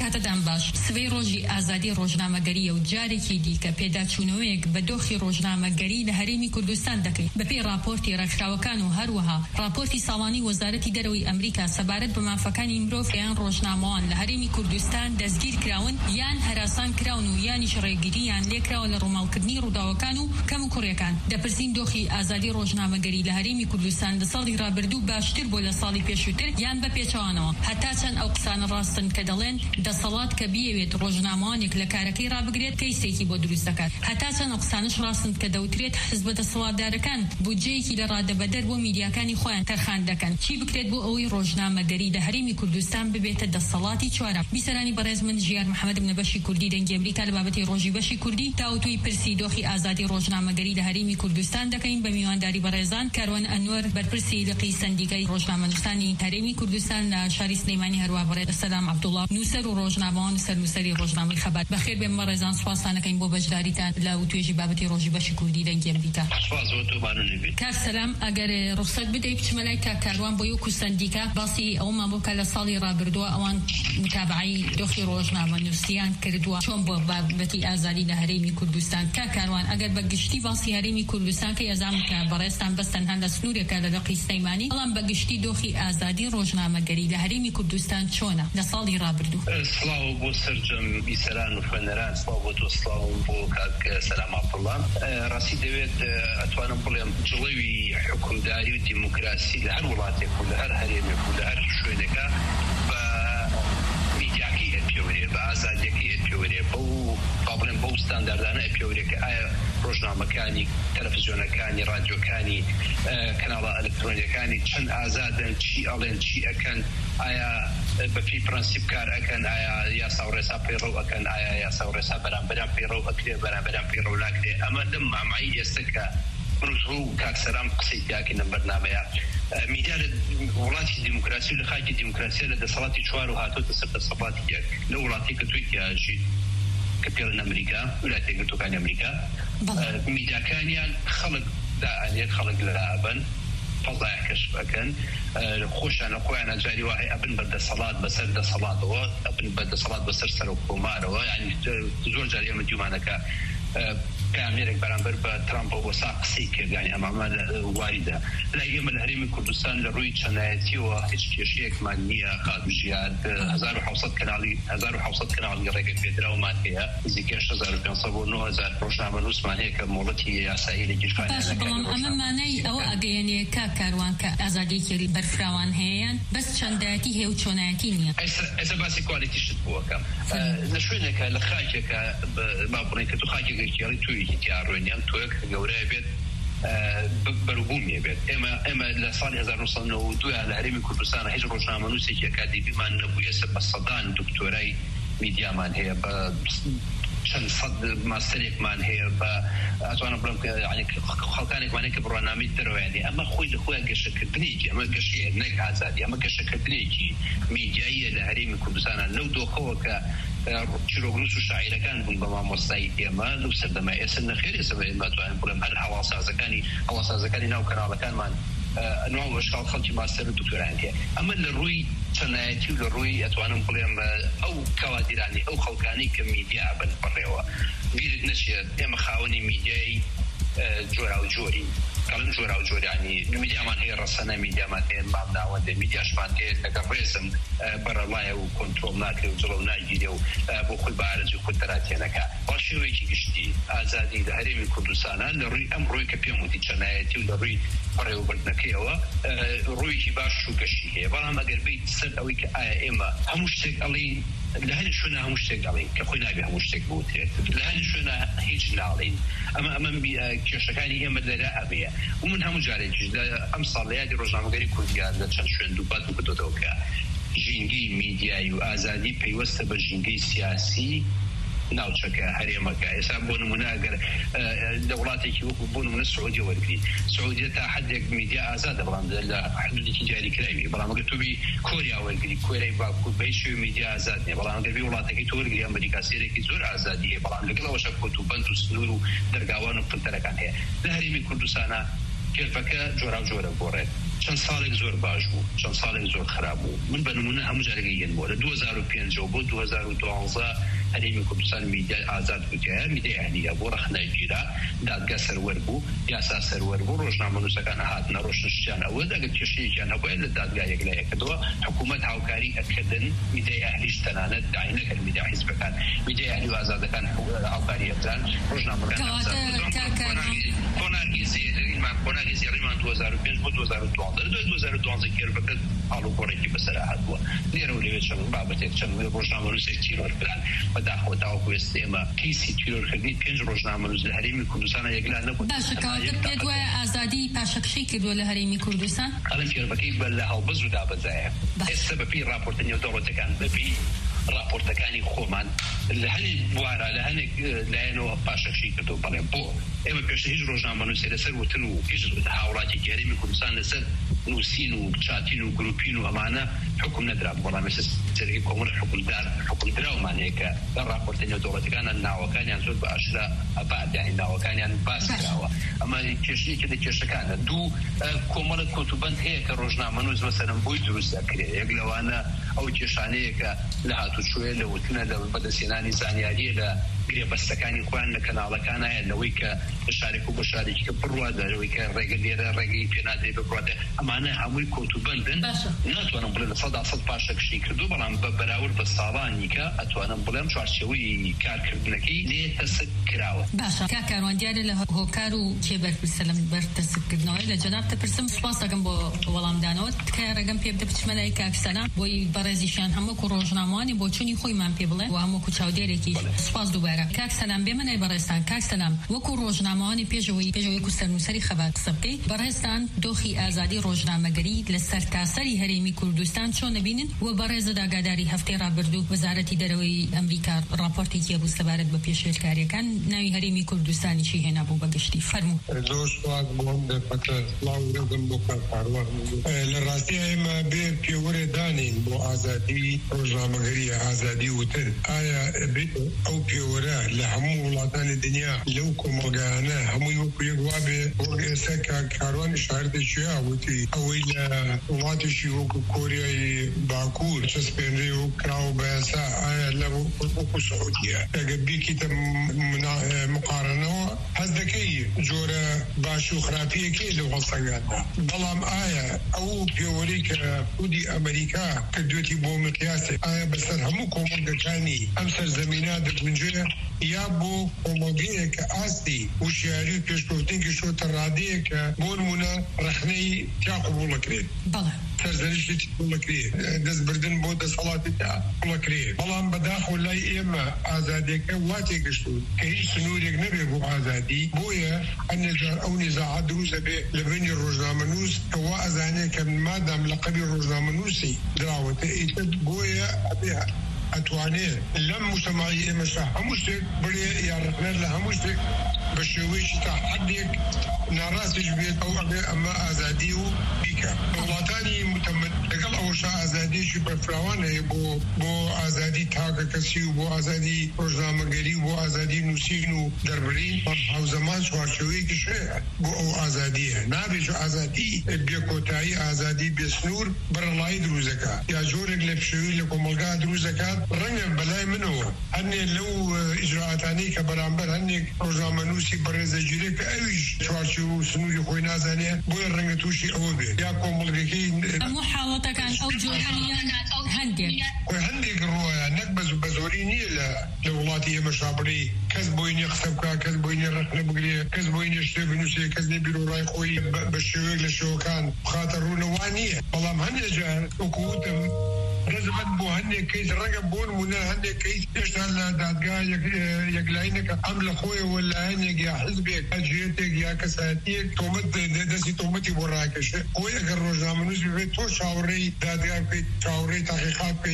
کاتەدان باش. سبەی ڕۆژی ئازادی ڕۆژنامەگەریە و جارێکی دیکە پێداچوونەوەیەک بە دۆخی ڕۆژنامەگەری لە هەرێمی کوردستان دەکەین بەپێی راپۆرتی ڕێکخراوەکان و هەروەها راپۆرتی ساڵانی وەزارەتی دەرەوەی ئەمریکا سەبارەت بە مافەکانی مرۆڤ یان ڕۆژنامەوان لە هەرێمی کوردستان دەستگیر کراون یان هەراسان کراون و یانیش ڕێگرییان لێکراوە لە ڕووماڵکردنی ڕووداوەکان و کەم و کوڕیەکان. دەپرسین دۆخی ئازادی ڕۆژنامەگەری لە هەرێمی کوردستان لە ساڵی ڕابردوو باشتر بۆ لە ساڵی پێشووتر یان بە پێچەوانەوە. هەتا چەند ئەو قسانە ڕاستن کە دەڵێن دەسەڵات کە بیەوێت ڕۆژنامەوانێک لە کارەکەی ڕابگرێت کەیسێکی بۆ دروست دەکات. هەتا چەند ئەو قسانش ڕاستن کە دەوترێت حزب دەسەڵاتدارەکان بودجەیەکی لە ڕادەبەدەر بۆ میدیاکانی خۆیان تەرخان دەکەن. چی بکرێت بۆ ئەوەی ڕۆژنامەگەری لە هەرێمی کوردستان ببێتە دەسەڵاتی چوارەم؟ بیسەرانی بەڕێز من ژیار محەممەد بنە بەشی کوردی دەنگی ئەمریکا لە بابەتی ڕۆژی بەشی کوردی تاوتوی پرسی دۆخی ئازادی ڕۆژنامەگەری لە هەرێمی کوردستان دەکەین بە میوانداری بەڕێزان کاروان ئەنوەر بەرپرسی لقی سندیکای ڕۆژنامەنووسانی هەرێمی کوردستان لە شاری سلەیمانی هەروە بەڕێز سەدام عەبدوڵڵا نووسەر و ڕۆژنامەوان سەرنووسەری ڕۆژنامەی خەبات. بەخێر بێم بەڕێزان سوپاسانەکەین بۆ بەشداریتان لە توێژی بابەتی ڕۆژی بەشی کوردی دەنگی ئەمریکا. کاک سەلام، ئەگەر ڕوخسەت بدەیت بچمە لای کاک کاروان بۆ یەک و سندیکا باسی ئەومان بۆ کە لە ساڵی ڕابردووە ئەوان متابعەی دۆخی ڕۆژنامەنووسیان کردووە چۆن بۆ بابەتی ئازادی لە هەرێمی کوردستان. کاک کاروان، ئەگەر بە گشتی باسی هەرێمی کوردستان کە ئەزام کە بەڕێستان بەستەن هەندە سنوورێکە لە لقی سلەیمانی، بەڵام بە گشتی دۆخی ئازادی ڕۆژنامەگەری لە هەرێمی کوردستان چۆنە لە ساڵی ڕابردوو؟ سڵاو بۆ سەرجەم بیسەران و خوێنەران، سڵاو بۆ تۆ، سڵاو بۆ کاک سەلام عەبدوڵڵا. ڕاستی دەوێت ئەتوانم بڵێم جڵەوی حکومداری و دیموکراسی لە هەر وڵاتێک و لە هەر هەرێمێک و لە هەر شوێنێکە بە میدیاکی ئەپێورێ، بە ئازادیەکەی ئەپێورێ، بڵێم بەو ستانداردانە ئەپێورێ کە ئایا ڕۆژنامەکانی تەلەڤیزیۆنەکانی ڕادیۆکانی کەناڵە ئەلکترۆنیەکانی چەند ئازادن، چی ئەڵێن، چی ئەکەن، ئایا بەپی پرەنسیپ کار ئەکەن، ئایا یاسا و ڕێسا پەیڕەو ئەکەن، ئایا یاسا و ڕێسا بەرامبەران پەیڕەو ئەکرێ، بەرامبەران پەیڕەو ناکرێ. ئەمە لەم مامایی ئێستا کە و کاکسەرام قسەی تاکی لەم بەرنامەیە میدیا لە وڵاتی دیموکراسی و لە خاکی دیموکراسی لە دەسەڵاتی چوار و هاتۆتە سەر دەسەڵاتی یەک لە وڵاتی کە توی تیاژی کە پێڵێن ئەمریکا، ویلایەتە یەکگرتووەکانی ئەمریکا، میدیاکانیان خەڵک دائەنێت، خەڵک لەبن فەزای کەشف ئەکەن، خۆشانە خۆیانە جاری وایە ئەبن بەردەسەڵات بەسەر دەسەڵاتەوە، ئەبن بەردەسەڵات بەسەر سەر و کۆمارەوە. یعنی زۆر جاری ئێمە دیومانەکە کامێرێک بەرامبەر بە ترامپ بۆ سا قسەی کردانی ئەمامە واریدە. لای ئێمە لە هەرێمی کوردستان لە ڕووی چەنایەتیەوە هیچ کێشەیەکمان نییە. خاتوژیان 1700 کەناڵی ڕێگە پێدراومان هەیە، نزیکەی 6500 بۆ 9000 ڕۆژنامەنووسمان هەیە کە مۆڵەتی یاسایی لە گیرفانیانەکە. بەڵام ئەمە مانای ئەوە ئەگەیەنێ کاک کاروان کە ئازادیەکی بەرفراوان هەیەیان بەس چەندایەتی هەیە و چۆنایەتی نییە. ئێستا باسی کوالیتیشت بووەکەم لە شوێنێکە لە خاکێکە با بڵێن کە تو خاکێکێکی تویکی تیاڕۆینیان تۆیەک گەورەیە بێت بەروبوومیە بێت. ئێمە لە ساڵی 1992 لە هەرێمی کوردستانە هیچ ڕۆژنامەنووسێکی ئەکادیمیمان نەبوو. ئێستا بە سەدان دکتۆرای میدیامان هەیە، بە چەند سەد ماستەرێکمان هەیە، بە ئەتوانم بڵێم خەڵکانێکمان هەیە کە بڕوانامەی دەرەوەیانێ. ئەمە خۆی لە خۆیان گەشەکردنێکی، ئەمە گەشەیە نەک ئازادی، ئەمە گەشەکردنێکی میدیاییە لە هەرێمی کوردستانە لەو دۆخەوە کە چیرۆگنووس و شاعیرەکان بوون بە مامۆستایی ئێمە لەو سەردەمای ئێستا نەخێر ئێستا ئێمە توانین بڵێم هەر هەواڵسازەکانی ناو کەناڵەکانمان نوع وشکال خەڵکی ماستەر و دکتۆران هەیە. ئەمە لە ڕووی چەنایەتی و لە ڕووی ئەتوانم بڵێم ئەو کەوادیرانی ئەو خەڵکانی کە میدیا بن بڕێوە بیرت نەچێت ئێمە خاوەنی میدیای جۆرا و جۆری کەڵم جۆرا و جۆرانی میدیامان هەیە، ڕەسەنە میدیامان هەیە، مام ناوەندە میدیاشمان هەیە لەگە ڕێزم بەرەڵایە و کۆنترۆڵ ناکرێ و جڵە و ناگیرێ و بۆ خۆی بارەزی و خودتەراتێنەکە. بەڵام شێوەیەکی گشتی ئازادی لە هەرێمی کوردستانە لە ڕووی ئەم ڕووی کە پێم وتی چەنایەتی و لە ڕووی بەڕێوەبردنەکەیەوە ڕوویەکی باش و گەشتی هەیە. بەڵام ئەگەر بیت سەر ئەوەی کە ئایا ئێمە هەموو شتێک ئەڵێین لە هەر شوێنە هەموو شتێک ئەڵێین کە خۆی نابێ هەموو شتێک بوترێت، لە هەر شوێنە هیچ ناڵێین. ئەمە کێشەکانی ئێمە لەرە ئەبەیە و من هەموو جارێکیش لە ئەم ساڵ لە یادی ڕۆژنامەگەری کوردیان لە چەند شوێن دووبات و کردوتەوە کە ژینگەی میدیایی و ئازادی پەیوەستە بە ژینگەی سیاسی ناوچەکە هەرێمەکە. ئێستا بۆ نمونە ئەگەر لە وڵاتێکی وەکو بۆ نمونە سعودی وەرگری، سعودیە تا حدێک میدیا ئازادە، بەڵام لە حدودێکی جاریکراوی. بەڵام ئەگەر توی کۆریا وەرگری، کۆریای باکوور بەهیچ شێوەیە میدیا ئازاد نییە. بەڵام ئەگەر وڵاتێکی تۆ وەرگری ئەمریکا سێرێکی زۆر ئازادی هەیە، بەڵام لەگەڵەوەشە کۆتوبەند و سنوور و دەرگاوان و پرتەرەکان هەیە. لە هەرێمی کوردستانە کێرفەکە جۆرا و جۆرە گۆڕێت. چەند ساڵێک زۆر باش بوو چەند ساڵێک زۆر خراپ بوو من بە نمونە هەموو جارێکیان بۆ لە 2005 بۆ 2012 هەرێمی کوردستان میدیای ئازاد بووتیایە میدیای ئەهلیە بۆ ڕەخنەگیرا دادگا سەروەر بوو یاسا سەروەر بوو ڕۆژنامە نووسەکان هاتنە ڕۆشنشتیان ئەوە ئەگەر کێشەیەکیان هەبووە لە دادگا یەکلایەکەدەوە حکوومەت هاوکاری ئەکردن میدیای ئەهلیش تەنانەت داعی نەکرد میدیای حیزبەکان میدیای ئەهلی و ئازادەکان هاوکاری ئەکردن ڕۆژنامەکان کۆناگی زێڕیمان 2005 بۆ 2012 کێربەکە هەڵوگۆڕێکی بەسەرا هاتبووە لێرە و لەوێ چەند بابەتێک چەند ڕۆژنامە نووسێک تیرۆرکران بەداخۆ تاوەکو ئێستێمە کەیسی تیرۆرکردنی 5 ڕۆژنامە نووس لە هەرێمی کوردستانە یەکلا نەبوو. باشە کەواتە پێت وایە ئازادی پاشەکشەی کردووە لە هەرێمی کوردستان؟ ئەڵێ کێربەکەی لە هەڵبەز و دابەزایە ئێستا بەپی راپۆرتە نێودەوڵەتەکان بەپی راپۆرتەکانی خۆمان لە هەنێک بوارە لە هەنێک لایەنەوە پاشەکشی کردو بەڵێ بۆ ئێمە پێشتر هیچ ڕۆژنامە نووسێ لەسەر وتن و هیچ هاوڵاتی هەرێمی کوردستان لەسەر نووسین و چاتین و گروپین و ئەمانە حکم نەدرا بەڵام ئێستا سەرەکی کۆمەڵ حکم دراومان هەیە کە لە راپۆرتە نێودەوڵەتەکانە ناوەکانیان زۆر بە ئاشرا ئەپادانی ناوەکانیان باس کراوە ئەمە کێشەیەکی لە کێشەکانە دوو کۆمەڵە کۆتوبەند هەیە کە ڕۆژنامە نووس مەسەلەن بۆی دروست دەکرێت یەک لەوانە ئەو کێشانەیە کە لە هاتوچۆیە لە وتنە لە بەدەستێنانی زانیاریە لە گرێبەستەکانی خۆیان لە کەناڵەکان هەیە لەوەی کە شارێک و بە شارێکی کە بڕوا دەرەوەی کە ڕێگە لێرە ڕێگەی پێنادرێت بڕاتێ ئەمانە هەمووی کۆتوبەندن ناتوانم بڵێن 100% پاشەکشی کردو بەڵام بە بەراورد بە ساڵانی کە ئەتوانم بڵێم چوارچێوەی کارکردنەکەی لێ تەسک کراوە. باشە کاکاروان دیارە لە هۆکار و کێبەرپرسە لەم بەرتەسکردنەوەی لە جەناب دەپرسم سوپاس دەکەم بۆ وەڵامدانەوە تکایە ڕێگەم پێ بدە بچمە لای کاکسەنا بۆی بەڕێزیشان هەموو ڕۆژنامەوانی بۆ چوونی خۆیمان پێ بڵێ و هەموو چاودێرێکی سوپاس دووبارە. کاکسەلام بێمە بەڕێستان کاکسەلام وەکو ڕۆژنامەوانی پێشەوەی و سەرنووسەری خەبات قسە بکەی بەڕێستان دۆخی ئازادی ڕۆژنامەگەری لە سەرتاسەری هەرێمی کوردستان چۆن نەبینن و بەڕێزە داگاداری هەفتەی ڕابردوو وەزارەتی دەرەوەی ئەمریکا راپۆرتێکی هەبوو سەبارەت بە پێشێرکاریەکان ناوی هەرێمی کوردستانی چی هێنا بوو بەگشتی فەرموو. زۆر سوپاس بۆم دەپەکە لاوردم بۆ کارکاروان لە ڕاستی ئێمە بێ پێوەرێ دانین بۆ ئازادی ڕۆژنامەگەری ئازادی وتر ئایا بێت ئەو پێوەرە لە هەموو وڵاتانی دنیا لەو کۆمەلگایانە هەمووی وەکو یەک وابێ وەک ئێستا کاروانی شاردێکیە وتی ئەوەی لە وڵاتێکی وەکو کۆریای باکوور چەسپێنرێ و کراوە بە یاسا ئایا لە وەکو سعودیە ئەگەر بیکیتە مقارنەوە هەز دەکەی جۆرە باش و خراپیەکەی لە وەڵسەنگاندا بەڵام ئایا ئەو پێوەرەی کە خودی ئەمریکا کردوێتی بۆ مقیاسێ ئایا بەسەر هەموو کۆمەلگەکانی ئەم سەرزەمینە دەگونجێ یا بۆ کۆمەلگەیە کە ئاستی وشیاری و پێشکەوتنێکی شۆتە ڕادەیە کە بۆ نمونە ڕەخنەی تیا قبوڵ دەکرێت سەرزەریشتی قبوڵ دەکرێت دەستبردن بۆ دەسەڵاتی تا قبوڵ دەکرێت بەڵام بەداخۆ لای ئێمە ئازادیەکە وا تێگەشتوون کە هیچ سنوورێک نەبێ بۆ ئازادی بۆیە ئەو نزاعات دروست دەبێ لە بینی ڕۆژنامەنووس کە وا ئەزانێت کە مادام لەقەبی ڕۆژنامەنووسی دراوەتە ئیتر بۆیە ئەبێ ئەتوانێت لەم مجتەماعی ئێمەشە هەموو شتێک بڵێ یا ڕقنەر لە هەموو شتێک بە شێوەیەکی تا حەدێک ناڕاستیش بێت ئەو ئەبێ ئەمە ئازادی و بیکە وڵاتانی متەمەد لەگەڵ ئەوەشە ئازادیەکی بەرفراوان هەیە بۆ ئازادی تاکە کەسی و بۆ ئازادی ڕۆژنامەگەری و بۆ ئازادی نووسین و دەربڕین هاوزەمان چوارچێوەیەکیش هەیە بۆ ئەو ئازادیە نابێت ئازادی بێکۆتایی ئازادی بێسنوور بەرەڵایی دروستەکە یا جۆرێک لە پشێوی لە کۆمەلگا دروست دەکات ڕەنگە بەلای منەوە هەنێ لەو ئیجراعاتانەی کە بەرامبەر هەنێک ڕۆژنامەنووسی بەڕێزەگیرێک کە ئەویش چوارچێوە و سنووری خۆی نازانێ بۆیە ڕەنگە تووشی ئەوە بێت یا کۆمەڵگەکەی هەموو حاڵەتەکان ئەو جۆرانیان هەندێک ڕۆیە نەک بە زۆری نییە لە وڵاتی ئێمە شابڕی کەس بۆی نیە قسە بکە کەس بۆی نیە ڕەخنە بگرێ کەس بۆی نیە شتێ بنووسێ کەس نێ بیرۆڕای خۆی بە شێوەیەک لە شێوەکان بخاتە ڕوونەوە نییە بەڵام هەندێک جار وەکووتم رزبت بو هنه کیس رنگ بون مونه هنه کیس اشتغل دادگاه یکلاینه ام لخوی ولا هنه یا حزبی اجیت یا کساتی تومت دسی تومتی براکش کوی اگر روزنامه‌نویس به تو شاوری دادگاه به شاوری تحقیقات به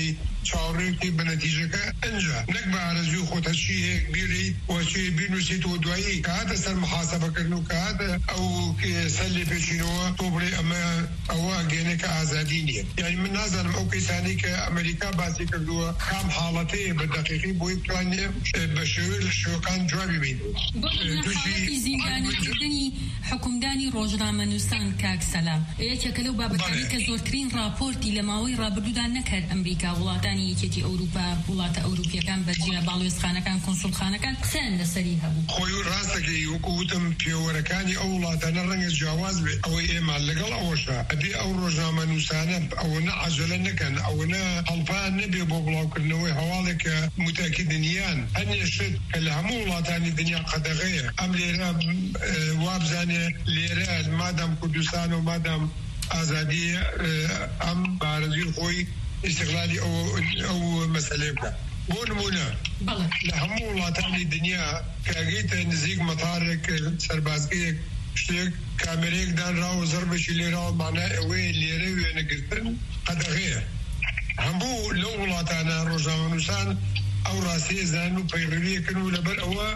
چاوەڕێکی بە نەتیجەکە ئەنجا نەک بە ئارەزوی خۆت هەچی هەیەک بیری وەچی بینوسیت و دوایی کە هاتە سەر محاسەبەکردن و کە هاتە ئەو سەر لێ پێچینەوە تۆ بڵێ ئەمە ئەوە گەێنێکە ئازادی نییە. یعنی من نازانم ئەو کەسانی کە ئەمریکا باسی کردووە کام حاڵەتەیە بە دەقیقی بۆی بتوانێ بە شێوەیە لە شێوەکان جوابی بین. حاڵەتی زیندانیکردنی حکومدانی ڕۆژنامەنووسان کاک سەلام یەکێکە لەو بابەتانی کە زۆرترین راپۆرتی لە ماوەی ڕابردوودا نەکرد ئەمریکا وڵاتانی یەکێتی ئەوروپا وڵاتە ئەوروپیەکان بەجیا باڵوێزخانەکان کۆنسوڵخانەکان قسەیان لەسەری هەبوو. خۆی ڕاستەکەی وەکو وتم پێوەرەکانی ئەو وڵاتانە ڕەنگە جیاواز بێ ئەوەی ئێمە لەگەڵ ئەوەشە ئەبێ ئەو ڕۆژنامەنووسانە ئەوەنە عەجەلە نەکەن ئەوەنە هەڵپان نەبێ بۆ بڵاوکردنەوەی هەواڵێکە متاکیدنیان هەنێشت کە لە هەموو وڵاتانی دنیا قەدەغەیە ئەم لێرە وابزانێ لێرە مادام کوردستان و مادام ئازادی ئەم بارەزی خۆی استقلالی ئەو مەسەلێ بکە. بۆ نمونە لە هەموو وڵاتانی دنیا کاگەیتە نزیک مەتارێک سەربازگەیەک شتێک کامێرەیەک دانراوە زەربەشی لێراوە مانای ئەوەیە لێرە وێنەگرتن قەدەغەیە. هەموو لەو وڵاتانە ڕۆژنامەنووسان ئەو ڕاستیە زان و پەیڕەویەکردن و لەبەر ئەوە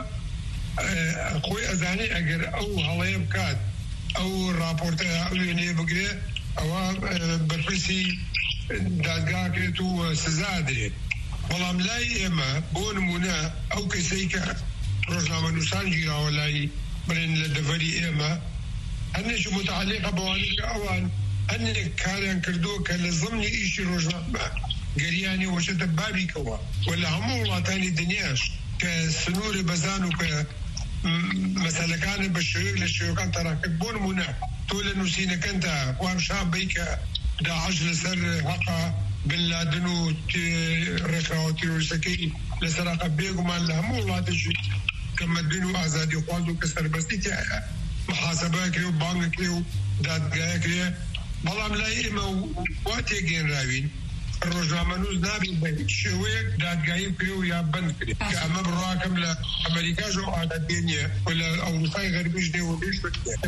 خۆی ئەزانێ ئەگەر ئەو هەڵەیە بکات ئەو راپۆرتە ئەو وێنەیە بگرێ ئەوە بەرپرسی دادگاکرێت و سزا درێت. بەڵام لای ئێمە بۆ نمونە ئەو کەسەی کە ڕۆژنامەنووسان گیراوە لای بڵێن لە دەڤەری ئێمە هەندێکی متعلقە بەوانەی کە ئەوان هەندێک کاریان کردووە کە لە زەمنی ئیشی ڕۆژنامە گەریانی وەشەتە بابیکەوە و لە هەموو وڵاتانی دنیاش کە سنووری بەزان و کە مەسەلەکانە بە شێوەیەک لە شێوەکان تەڕاکرد. بۆ نمونە تۆ لە نووسینەکەندا وام شام بی کە داعش لەسەر حەقا بن لادن و ڕێکخراوە تیرۆریستەکەی لەسەر حەقا بێگومان لە هەموو وڵاتێکی کە مەدبین و ئازادی خواز و کە سەربەستی تایە محاسەبە کرێ و بانگ کرێ و دادگایە کرێ. بەڵام لای ئێمە وا تێگەێنراوین ڕۆژنامەنووس نابێت بە هیچ شێوەیەک دادگایی کرێ و یا بند کرێ کە ئەمە بڕواکەم لە ئەمریکاش و عادەتێ نییە و لە ئەوروپای غەربیش دێ و دێش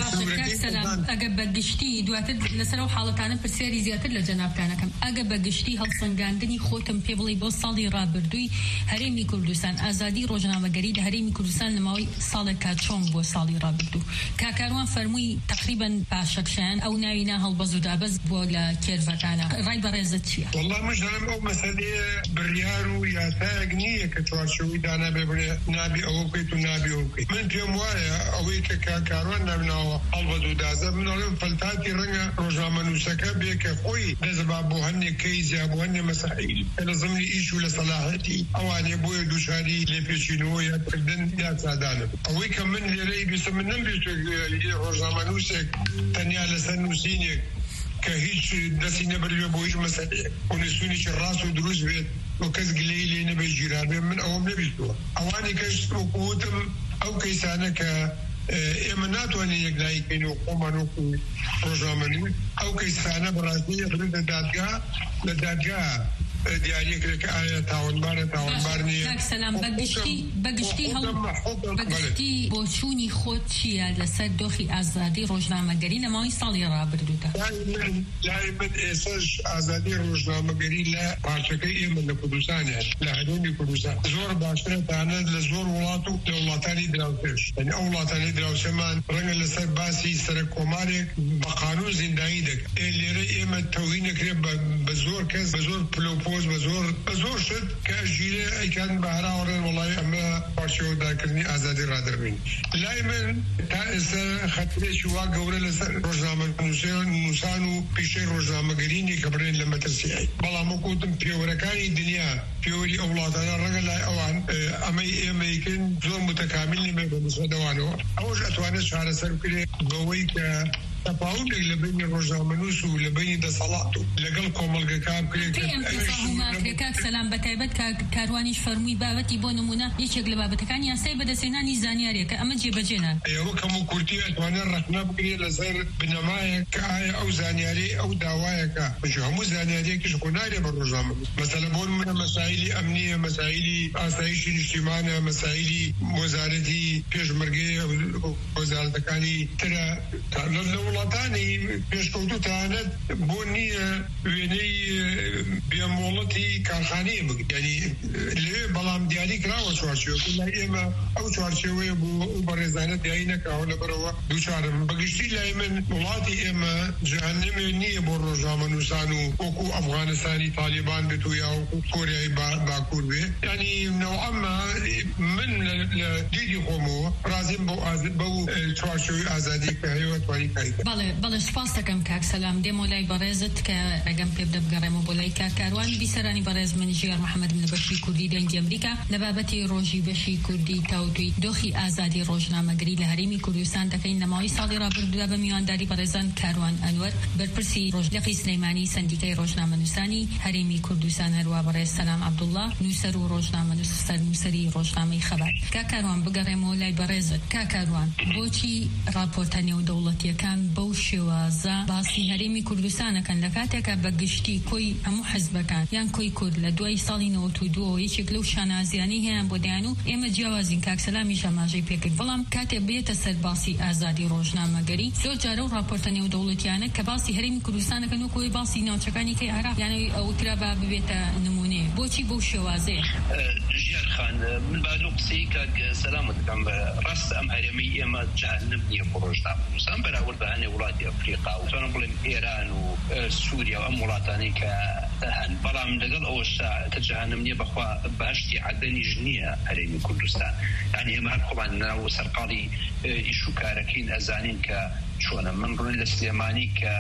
ئەگە بەگشتی دواتر لەسەر ئەو حاڵەتانە پرسیاری زیاتر لە جەنابکانەکەم ئەگە بەگشتی هەڵسەنگاندنی خۆتم پێ بڵێ بۆ ساڵی ڕابردووی هەرێمی کوردستان ئازادی ڕۆژنامەگەری لە هەرێمی کوردستان لە ماوەی ساڵێکا چۆن بۆ ساڵی ڕابردوو کاکاروان فەرمووی تقریباً پاشەکشیان ئەو ناوینا هەڵبەز و دابەز بۆ لە کێرڤەکانە ڕای بەڕێزت چییە؟ مشترم ئەو مەسەلەیە بڕیار و یاسایەک نییە کە چوارچێوەی دانا بێ بڵێ نابی ئەوە بکەیت و نابی ئەوە بکەیت. من پێم وایە ئەوەی کە کاکاروان نامناوە هەڵبەز و دازە منەڵێم فەلتاتی ڕەنگە ڕۆژنامەنووسەکە بێ کە خۆی دەزەبا بۆ هەندێک کەیس یا بۆ هەندێک مەسائل کە لە زەمنی ئیش و لە سەلاحەتی ئەوانێ بۆیە دووچاری لێپێچینەوە یادکردن یا چادانە. ئەوەی کە من لێرەی بیستم من نەمبێت ڕۆژنامەنووسێک تەنیا لەسەر نووسینێک کە هیچ دەستی نەبەروێ بۆ هیچ مەسەلەیەک و نووسینێکی ڕاست و دروست بێت و کەس گلەی لێ نەبێ گیرابێ من ئەوەم نەبیستووە. ئەوانی کەش وەکووتم ئەو کەیسانە کە ئێمە ناتوانین یەکلاییکەین و خۆمان وەکو ڕۆژنامەنووس ئەو کەیسانە بەڕاستی بردە دادگا لە دادگا دیاریەکرێک ئایا تاوانبارە تاوانبار نییە. سەلام بەگشتی بۆ چوونی خۆت چییە لەسەر دۆخی ئازادی ڕۆژنامەگەری لە ماوەی ساڵی ڕابردوودا؟ لای من ئێساش ئازادی ڕۆژنامەگەری لە پارچەکەی ئێمە لە کوردستانە لە هەرێمی کوردستان زۆر باشترە تانە لە زۆر وڵات و لە وڵاتانی دراوسێش. یعنی ئەو وڵاتانی دراوسێمان ڕەنگە لەسەر باسی سەرک کۆمارێک بە قانون زیندانی دەکەن. لێرە ئێمە تەوهین نەکرێت بە زۆر کەس بە زۆر پلۆپۆز بە زۆر شت کە ژیرە ئەیکان بە هەراوەڕێن وڵای ئەمە پارچەوەدارکردنی ئازادی ڕادربین. لای من تا ئێستا خەترێکی وا گەورە لەسەر ڕۆژنامەنووسان و پیشەی ڕۆژنامەگەرینی کە بڕێن لە مەترسیایی. بەڵام وەکوتم پێوەرەکانی دنیا پێوەری ئەو وڵاتانە ڕەنگە لای ئەوان ئەمەی ئێمەیکن زۆر متەکامیل نیمە بە نسبەتەوانەوە ئەوەش ئەتوانێت چارەسەر بکرێت بەوەی کە تەفاوتێک لە بینی ڕۆژنامەنووس و لە بینی دەسەڵات و لەگەڵ کۆمەڵگەکان بکرێت. کاک سەلام بەتایبەت کاروانیش فەرمووی بابەتی بۆ نمونە یەکێک لە بابەتەکانی یاسای بەدەستهێنانی زانیاریەکە ئەمە جێبەجێنە. ئێوە کەم و کورتی ئەتوانێت ڕەخنە بکرێت لەسەر بنەمایەک کە ئایا ئەو زانیاری ئەو داوایەکە هەموو زانیاریەکیش خۆنارێ بە ڕۆژنامەنووس. مەسەلە بۆ نمونە مەسائلی ئەمنیە، مەسائلی ئاسایشی نیشتیمانە، مەسائلی وەزارەتی پێشمەرگەی وەزارەتەکانی ترە وڵاتانی پێشکەوتوتانە بۆ نییە وێنەی بێمۆڵەتی کارخانەیە بگرێت یعنی لەوێ بەڵام دیاری کراوە چوارچێوە لای ئێمە ئەو چوارچێوەیە بۆ بەڕێزانە دیاری نەکراوە لەبەرەوە دووچارم بەگشتی لای من وڵاتی ئێمە جەهەنەمێ نییە بۆ ڕۆژنامەنووسان و وەکو ئەفغانستانی تالیبان بێت و یا کۆریای باکوور بێ ینی نەوەما من لە دیدی خۆمەوە رازیم بەو چوارچێوەی ئازادی کە هەیە توانی کاری بەڵێ سپاس دەکەم کاک سەلام دێمە لای بەڕێزت کە ئەگەم پێ بدە بگەڕێمە بۆ لای کارکاروان بیسەرانی بەڕێز من ژیار محەممەد لە بەشی کوردی دەنگی ئەمریکا لە بابەتی ڕۆژی بەشی کوردی تاوتوی دۆخی ئازادی ڕۆژنامەگری لە هەرێمی کوردستان دەکەین لە ماوەی ساڵی ڕابردوودا بە میوانداری بەڕێزان کاروان ئەنوەر بەرپرسی ڕۆژلەقی سلەیمانی سەندیکای ڕۆژنامەنووسانی هەرێمی کوردستان هەروە بەڕێز سەلام عەبدوڵڵا نووسەر و ڕۆژنامەنووسەری ڕۆژنامەی خەبات کاکاروان بگەڕێمەوە لای بەڕێزت کاکاروان بۆچی راپۆرتە نێودەوڵەتیەکان بەو شێوازە باسی هەرێمی کوردستانەکەن لە کاتێکە بەگشتی کۆی هەموو حزبەکان یان کۆی کورد لە دوای ساڵی 92 یەکێک لەو شانازیانی هەیەیان بۆ دایان و ئێمە جیاوازین کاکسەلامی ژەماژەی پێکرد بەڵام کاتێ بێتە سەر باسی ئازادی ڕۆژنامەگەری زۆر جارە و راپۆرتە نێودەوڵەتیانە کە باسی هەرێمی کوردستانەکەن و کۆی باسی ناوچەکانی کەی عێراق یانەوەی ئەوترا با ببێتە نمونێ بۆچی بەو شێوازەیە ژیار خان من بعد قسەی کاک سەلامت دەکەم ڕاست ئەم هەرێمی ئێمە جەهەنەم نییە بۆ ڕۆژنامەنووسان بەراورد بە هەنێ وڵاتی ئەفریقا و توانم بڵێم ئێران و سووریا و ئەم وڵاتانەی کە هەن بەڵام لەگەڵ ئەوەشتا کە جەهەنەم نییە بەخوا بەهەشتی عەدەنیش نییە هەرێمی کوردستان یعنی ئێمە هەر خۆمان ناو سەرقاڵی ئیش و کارەکەین ئەزانین کە چۆنە من ڕۆی لە سلێمانی کە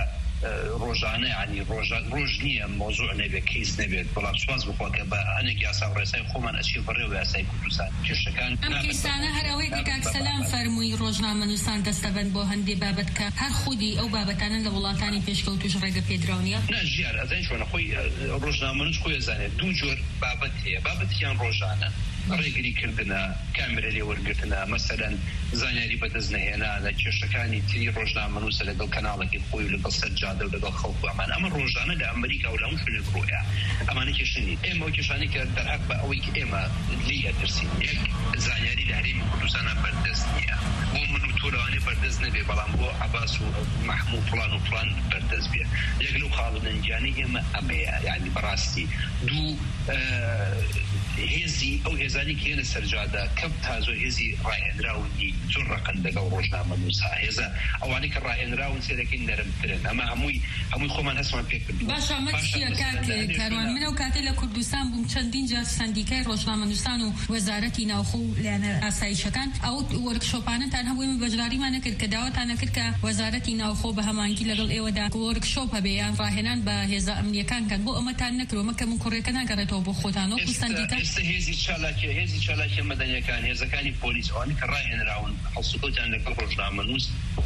ڕۆژانە ینی ڕۆژ نییە مۆزوع نەبێت کەیس نەبێت بەڵام سواز بخوا کە بە هەنێک یاسا و ڕێسای خۆمان ئەچی بەڕێوە یاسای کوردستان کێشەکان ئەم کیسانە هەر ئەوەی کە کاک سەلام فەرمووی ڕۆژنامەنووسان دەستەبەن بۆ هەندێ بابەت کە هەر خودی ئەو بابەتانە لە وڵاتانی پێشکەوتوش ڕێگە پێدراونیە ناژیار ئەزای چۆنە خۆی ڕۆژنامەنووس خۆی ئەزانێت دوو جۆر بابەت هەیە بابەتیان ڕۆژانە ڕێگری کردنە کامرە لێوەرگرتنە مەسەلەن زانیاری بەدەست نەهێنا لە کێشەکانی تری ڕۆژنامەنووسە لەگەڵ کەناڵێکی خۆی و لەگەڵ سەرجادە و لەگەڵ خەڵک ئەمان ئەمە ڕۆژانە لە ئەمریکا و لە هەموو شوێنێک ڕۆیە ئەمانە کێشەنی ئێمە ئەو کێشانەی کە دەرهەق بە ئەوەی کە ئێمە لی ئەترسین یەک زانیاری لە هەرێمی کوردستانە بەردەست نییە بۆ من و تۆ لەوانەیە بەردەست نەبێ بەڵام بۆ عەباس و مەحموود فڵان و فڵان بەردەست بێ یەک لەو خاڵەنجانەی ئێمە ئەمەیە یعنی بەڕاستی دوو هێزی ئەو هێزانی کە هێنە سەرجادە کەم تازۆ هێزی ڕاهێنراونی زۆر ڕقن لەگەڵ ڕۆژنامەنووسا هێزە ئەوانەی کە ڕاهێنراون سێرەکەی نەرمترن ئەمە هەمووی خۆمان هەستمان پێ کرد باشە ئەمە چییە کاروان من ئەو کاتێ لە کوردستان بووم چەندین جار سەندیکای ڕۆژنامەنووسان و وەزارەتی ناوخۆ و لایەنە ئاسایشەکان ئەو وەرکشۆپانەتان هەبووی بەژاریمان نەکرد کە داواتان نەکرد کە وەزارەتی ناوخۆ بە هەمانگی لەگەڵ ئێوەدا وەرکشۆپ هەبێ یان ڕاهێنان بە هێزە ئەمنیەکان کەن بۆ ئەمەتان نەکرۆ مەکە من کوڕێکە ناگەڕێتەوە بۆ خۆتان وەکو سەندیکا هێزی چالاکی مەدەنیەکان هێزەکانی پۆلیس ئەوانی کە ڕاهێنراون هەڵسوکەوتیان لەگەڵ ڕۆژنامەنووس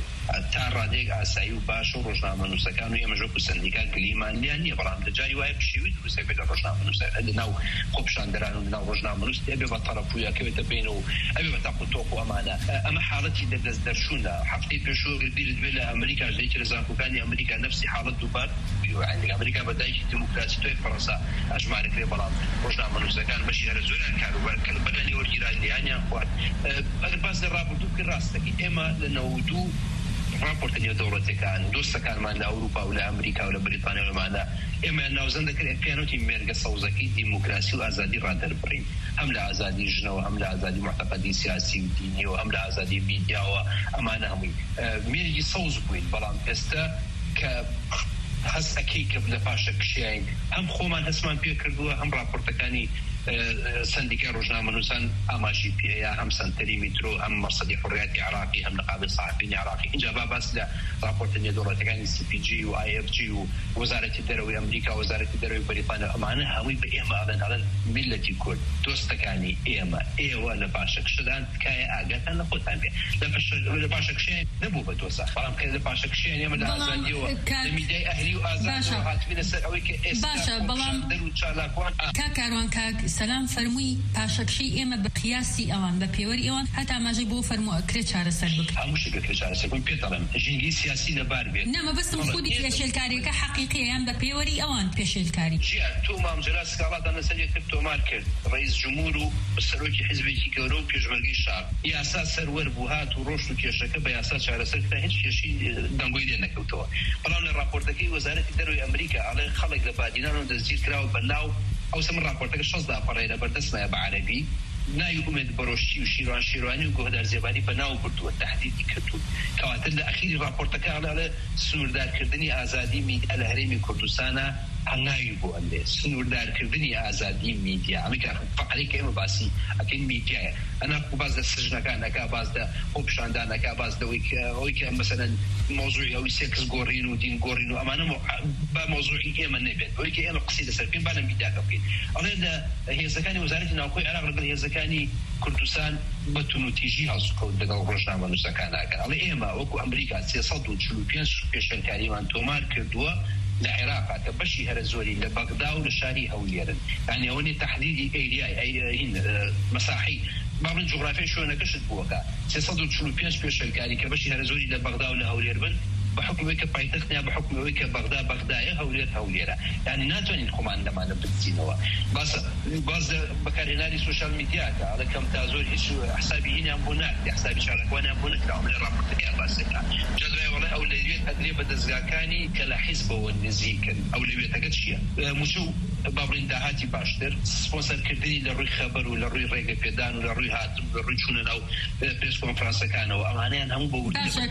تا ڕادێک ئاسایی و باش و ڕۆژنامەنووسەکان و ئێمە ژۆک و سەندیکا گلیمان لیان نییە بەڵام لە جاری وایە پشێوی دروستە بێت لە ڕۆژنامەنووسە ناو خۆپیشاندەران و ناو ڕۆژنامەنووس ئەبێ بە تەڕەپویەکەوێتە بین و ئەبێ بە تاقوتۆق و ئەمانە ئەمە حاڵەتی دەست دەرشوونە هەفتەی پێشوە بیرت بێ لە ئەمریکا لەیەکی لە زانکۆکانی ئەمریکا نەفسی حاڵەت دووبار ئەمریکا بەدایکی دیموکراسی تۆی فەڕەنسا ئەژمارەکرێ بەڵام ڕۆژنامەنووسەکان بەشی هەرە زۆریان کاروبار کرد بەلانی وەرگیران لیانیان خوارد ئەگەر باس لە ڕابردوو کرد ڕاستەکەی ئێمە لە 92 راپۆرتە نێودەوڵەتیەکان دۆستەکانمان لە ئەوروپا و لە ئەمریکا و لە بریتانیا و لەمانە ئێمە ناوزەند دەکرێت پێیانوتی مێرگە سەوزەکەی دیموکراسی و ئازادی ڕادەربڕین هەم لە ئازادی ژنەوە هەم لە ئازادی معتەقەدی سیاسی و دینیەوە هەم لە ئازادی میدیاوە ئەمانە هەمووی مێرگی سەوز بووین بەڵام ئێستا کە هەستەکەی کە لە پاشە کشیین هەم خۆمان هەستمان پێ کردووە هەم راپۆرتەکانی سندیکای ڕۆژنامەنووسان ئاماژی پێەیە هەم سنتەری میترۆ هەم مەرسەدی حڕیەتی عراقی هەم نقابە سەحافینی عراقی اینجا باس لە راپۆرتە نێودەوڵەتیەکانی CPG و IFG و وەزارەتی دەرەوەی ئەمریکا وەزارەتی دەرەوەی بەریتانیا ئەمانە هەمووی بە ئێمە ئەڵێن میلەتی کورد دۆستەکانی ئێوە لە پاشەکشەدان تکایە ئاگاتان لە خۆتان بێ لە پاشەکشیان نەبوو بە دۆسە بەڵام کە لە پاشەکشیان ئێمە لە ئازادیەوە لە میدیای ئەهلی و ئازادی هاتوینە سەر ئەوەی کە ئێستا باشە بەڵام دەر و چالاکوان کاروان کاک سەلام فەرمووی پاشەکشەی ئێمە بە قیاسی ئەوان بە پێوەری ئەوان هەتا ماژەی بۆ فەرموو ئەکرێ چارەسەر بکرێت هەموو شتێک ئەکرێ چارەسەر بکرێت پێت دەڵێم ژینگەی سیاسی لەبار بێت نەمە بەستم خودی پێشێلکاریەکە حەقیقیە یان بە پێوەری ئەوان پێشێلکاری ژیان تۆ مامجرا سکاڵاتان لەسەر یەکتر تۆمار کرد ڕئیس جمهور و سەرۆکی حیزبێکی گەورە و پێشمەرگەی شار یاسا سەروەر بوو هات و ڕۆشت و کێشەکە بە یاسا چارەسەر کرا هیچ کێشی دەنگۆی لێ نەکەوتەوە بەڵام لە راپۆرتەکەی وەزارەتی دەروی ئەمریکا ئەڵێ خەڵک لە بادینان و دەستگیر کراوە بەناو ئەو سەم راپۆرتەکە 16 پەڕێنە بەردەستمایە بە عەرەبی ناوی ئومێد بەڕۆشتی و شیروانی و گۆهدار زێبانی بەناو بردووە تهدیدی کردوون کەواتە لە ئەخیری راپۆرتەکە ئەڵێ سنووردارکردنی ئازادی میدیا لە هەرێمی کوردستانە هەنگاوی بۆ ئەندێ سنووردارکردنی ئازادی میدیا ئەمریکا فقرێکە ئێمە باسی ئەکەین میدیایە ئەنا باز لە سژنەکانەکە باز لە خۆپیشاندانەکە باز لەوەی کە مەسەلەن مۆزوعی ئەوی سێکس گۆڕین و دین گۆڕین و ئەمانە با مۆزوعی ئێمە نەبێت ئەوەی کە ئێمە قسەی لەسەر بکەین با لە میدیاکە بکەین ئەڵێ لە هێزەکانی وەزارەتی ناوخۆی عێراق لەگەڵ هێزەکانی کوردستان بە تونوتیژی هەڵسوکەوت لەگەڵ ڕۆژنامە نووسەکانەکە ئەڵێ ئێمە وەکو ئەمریکا 345 پێشەنگاریمان تۆمار کردووە لە عێراقا کە بەشی هەرە زۆری لە بەغدا و لە شاری هەولێرن یعنی ئەوەی تحدیدی ئەیریای مەساحی بابن جغرافیای شوێنەکەشت بووەکە 345 پێشەنگاری کە بەشی هەرە زۆری لە بەغدا و لە هەولێر بن بحكم که پایتخت نه بحكم که بغداد هولێرە یعنی ناتوانین خۆمان لەمانە بچینەوە باز بەکارهێنانی سوشال میدیاکە ئەڵێ کەم تا زۆر هیچ حسابی هینیان بۆ ناکرێ حسابی چارەکوانیان بۆ نەکراوە لە راپۆرتەکەیان باسەکە جەدوای وەڵێ ئەو لەوێت ئەدرێ بە دەستگاکانی کە لە حیزبەوە نزیکن ئەو لەوێتەکە چییە موچوو بابڕین داهاتی باشتر سپۆنسەرکردنی لە ڕووی خەبەر و لە ڕووی ڕێگە پێدان و لە ڕووی هاتم لە ڕووی چوونە ناو پرس کۆنفرانسەکانەوە ئەمانەیان هەموو بە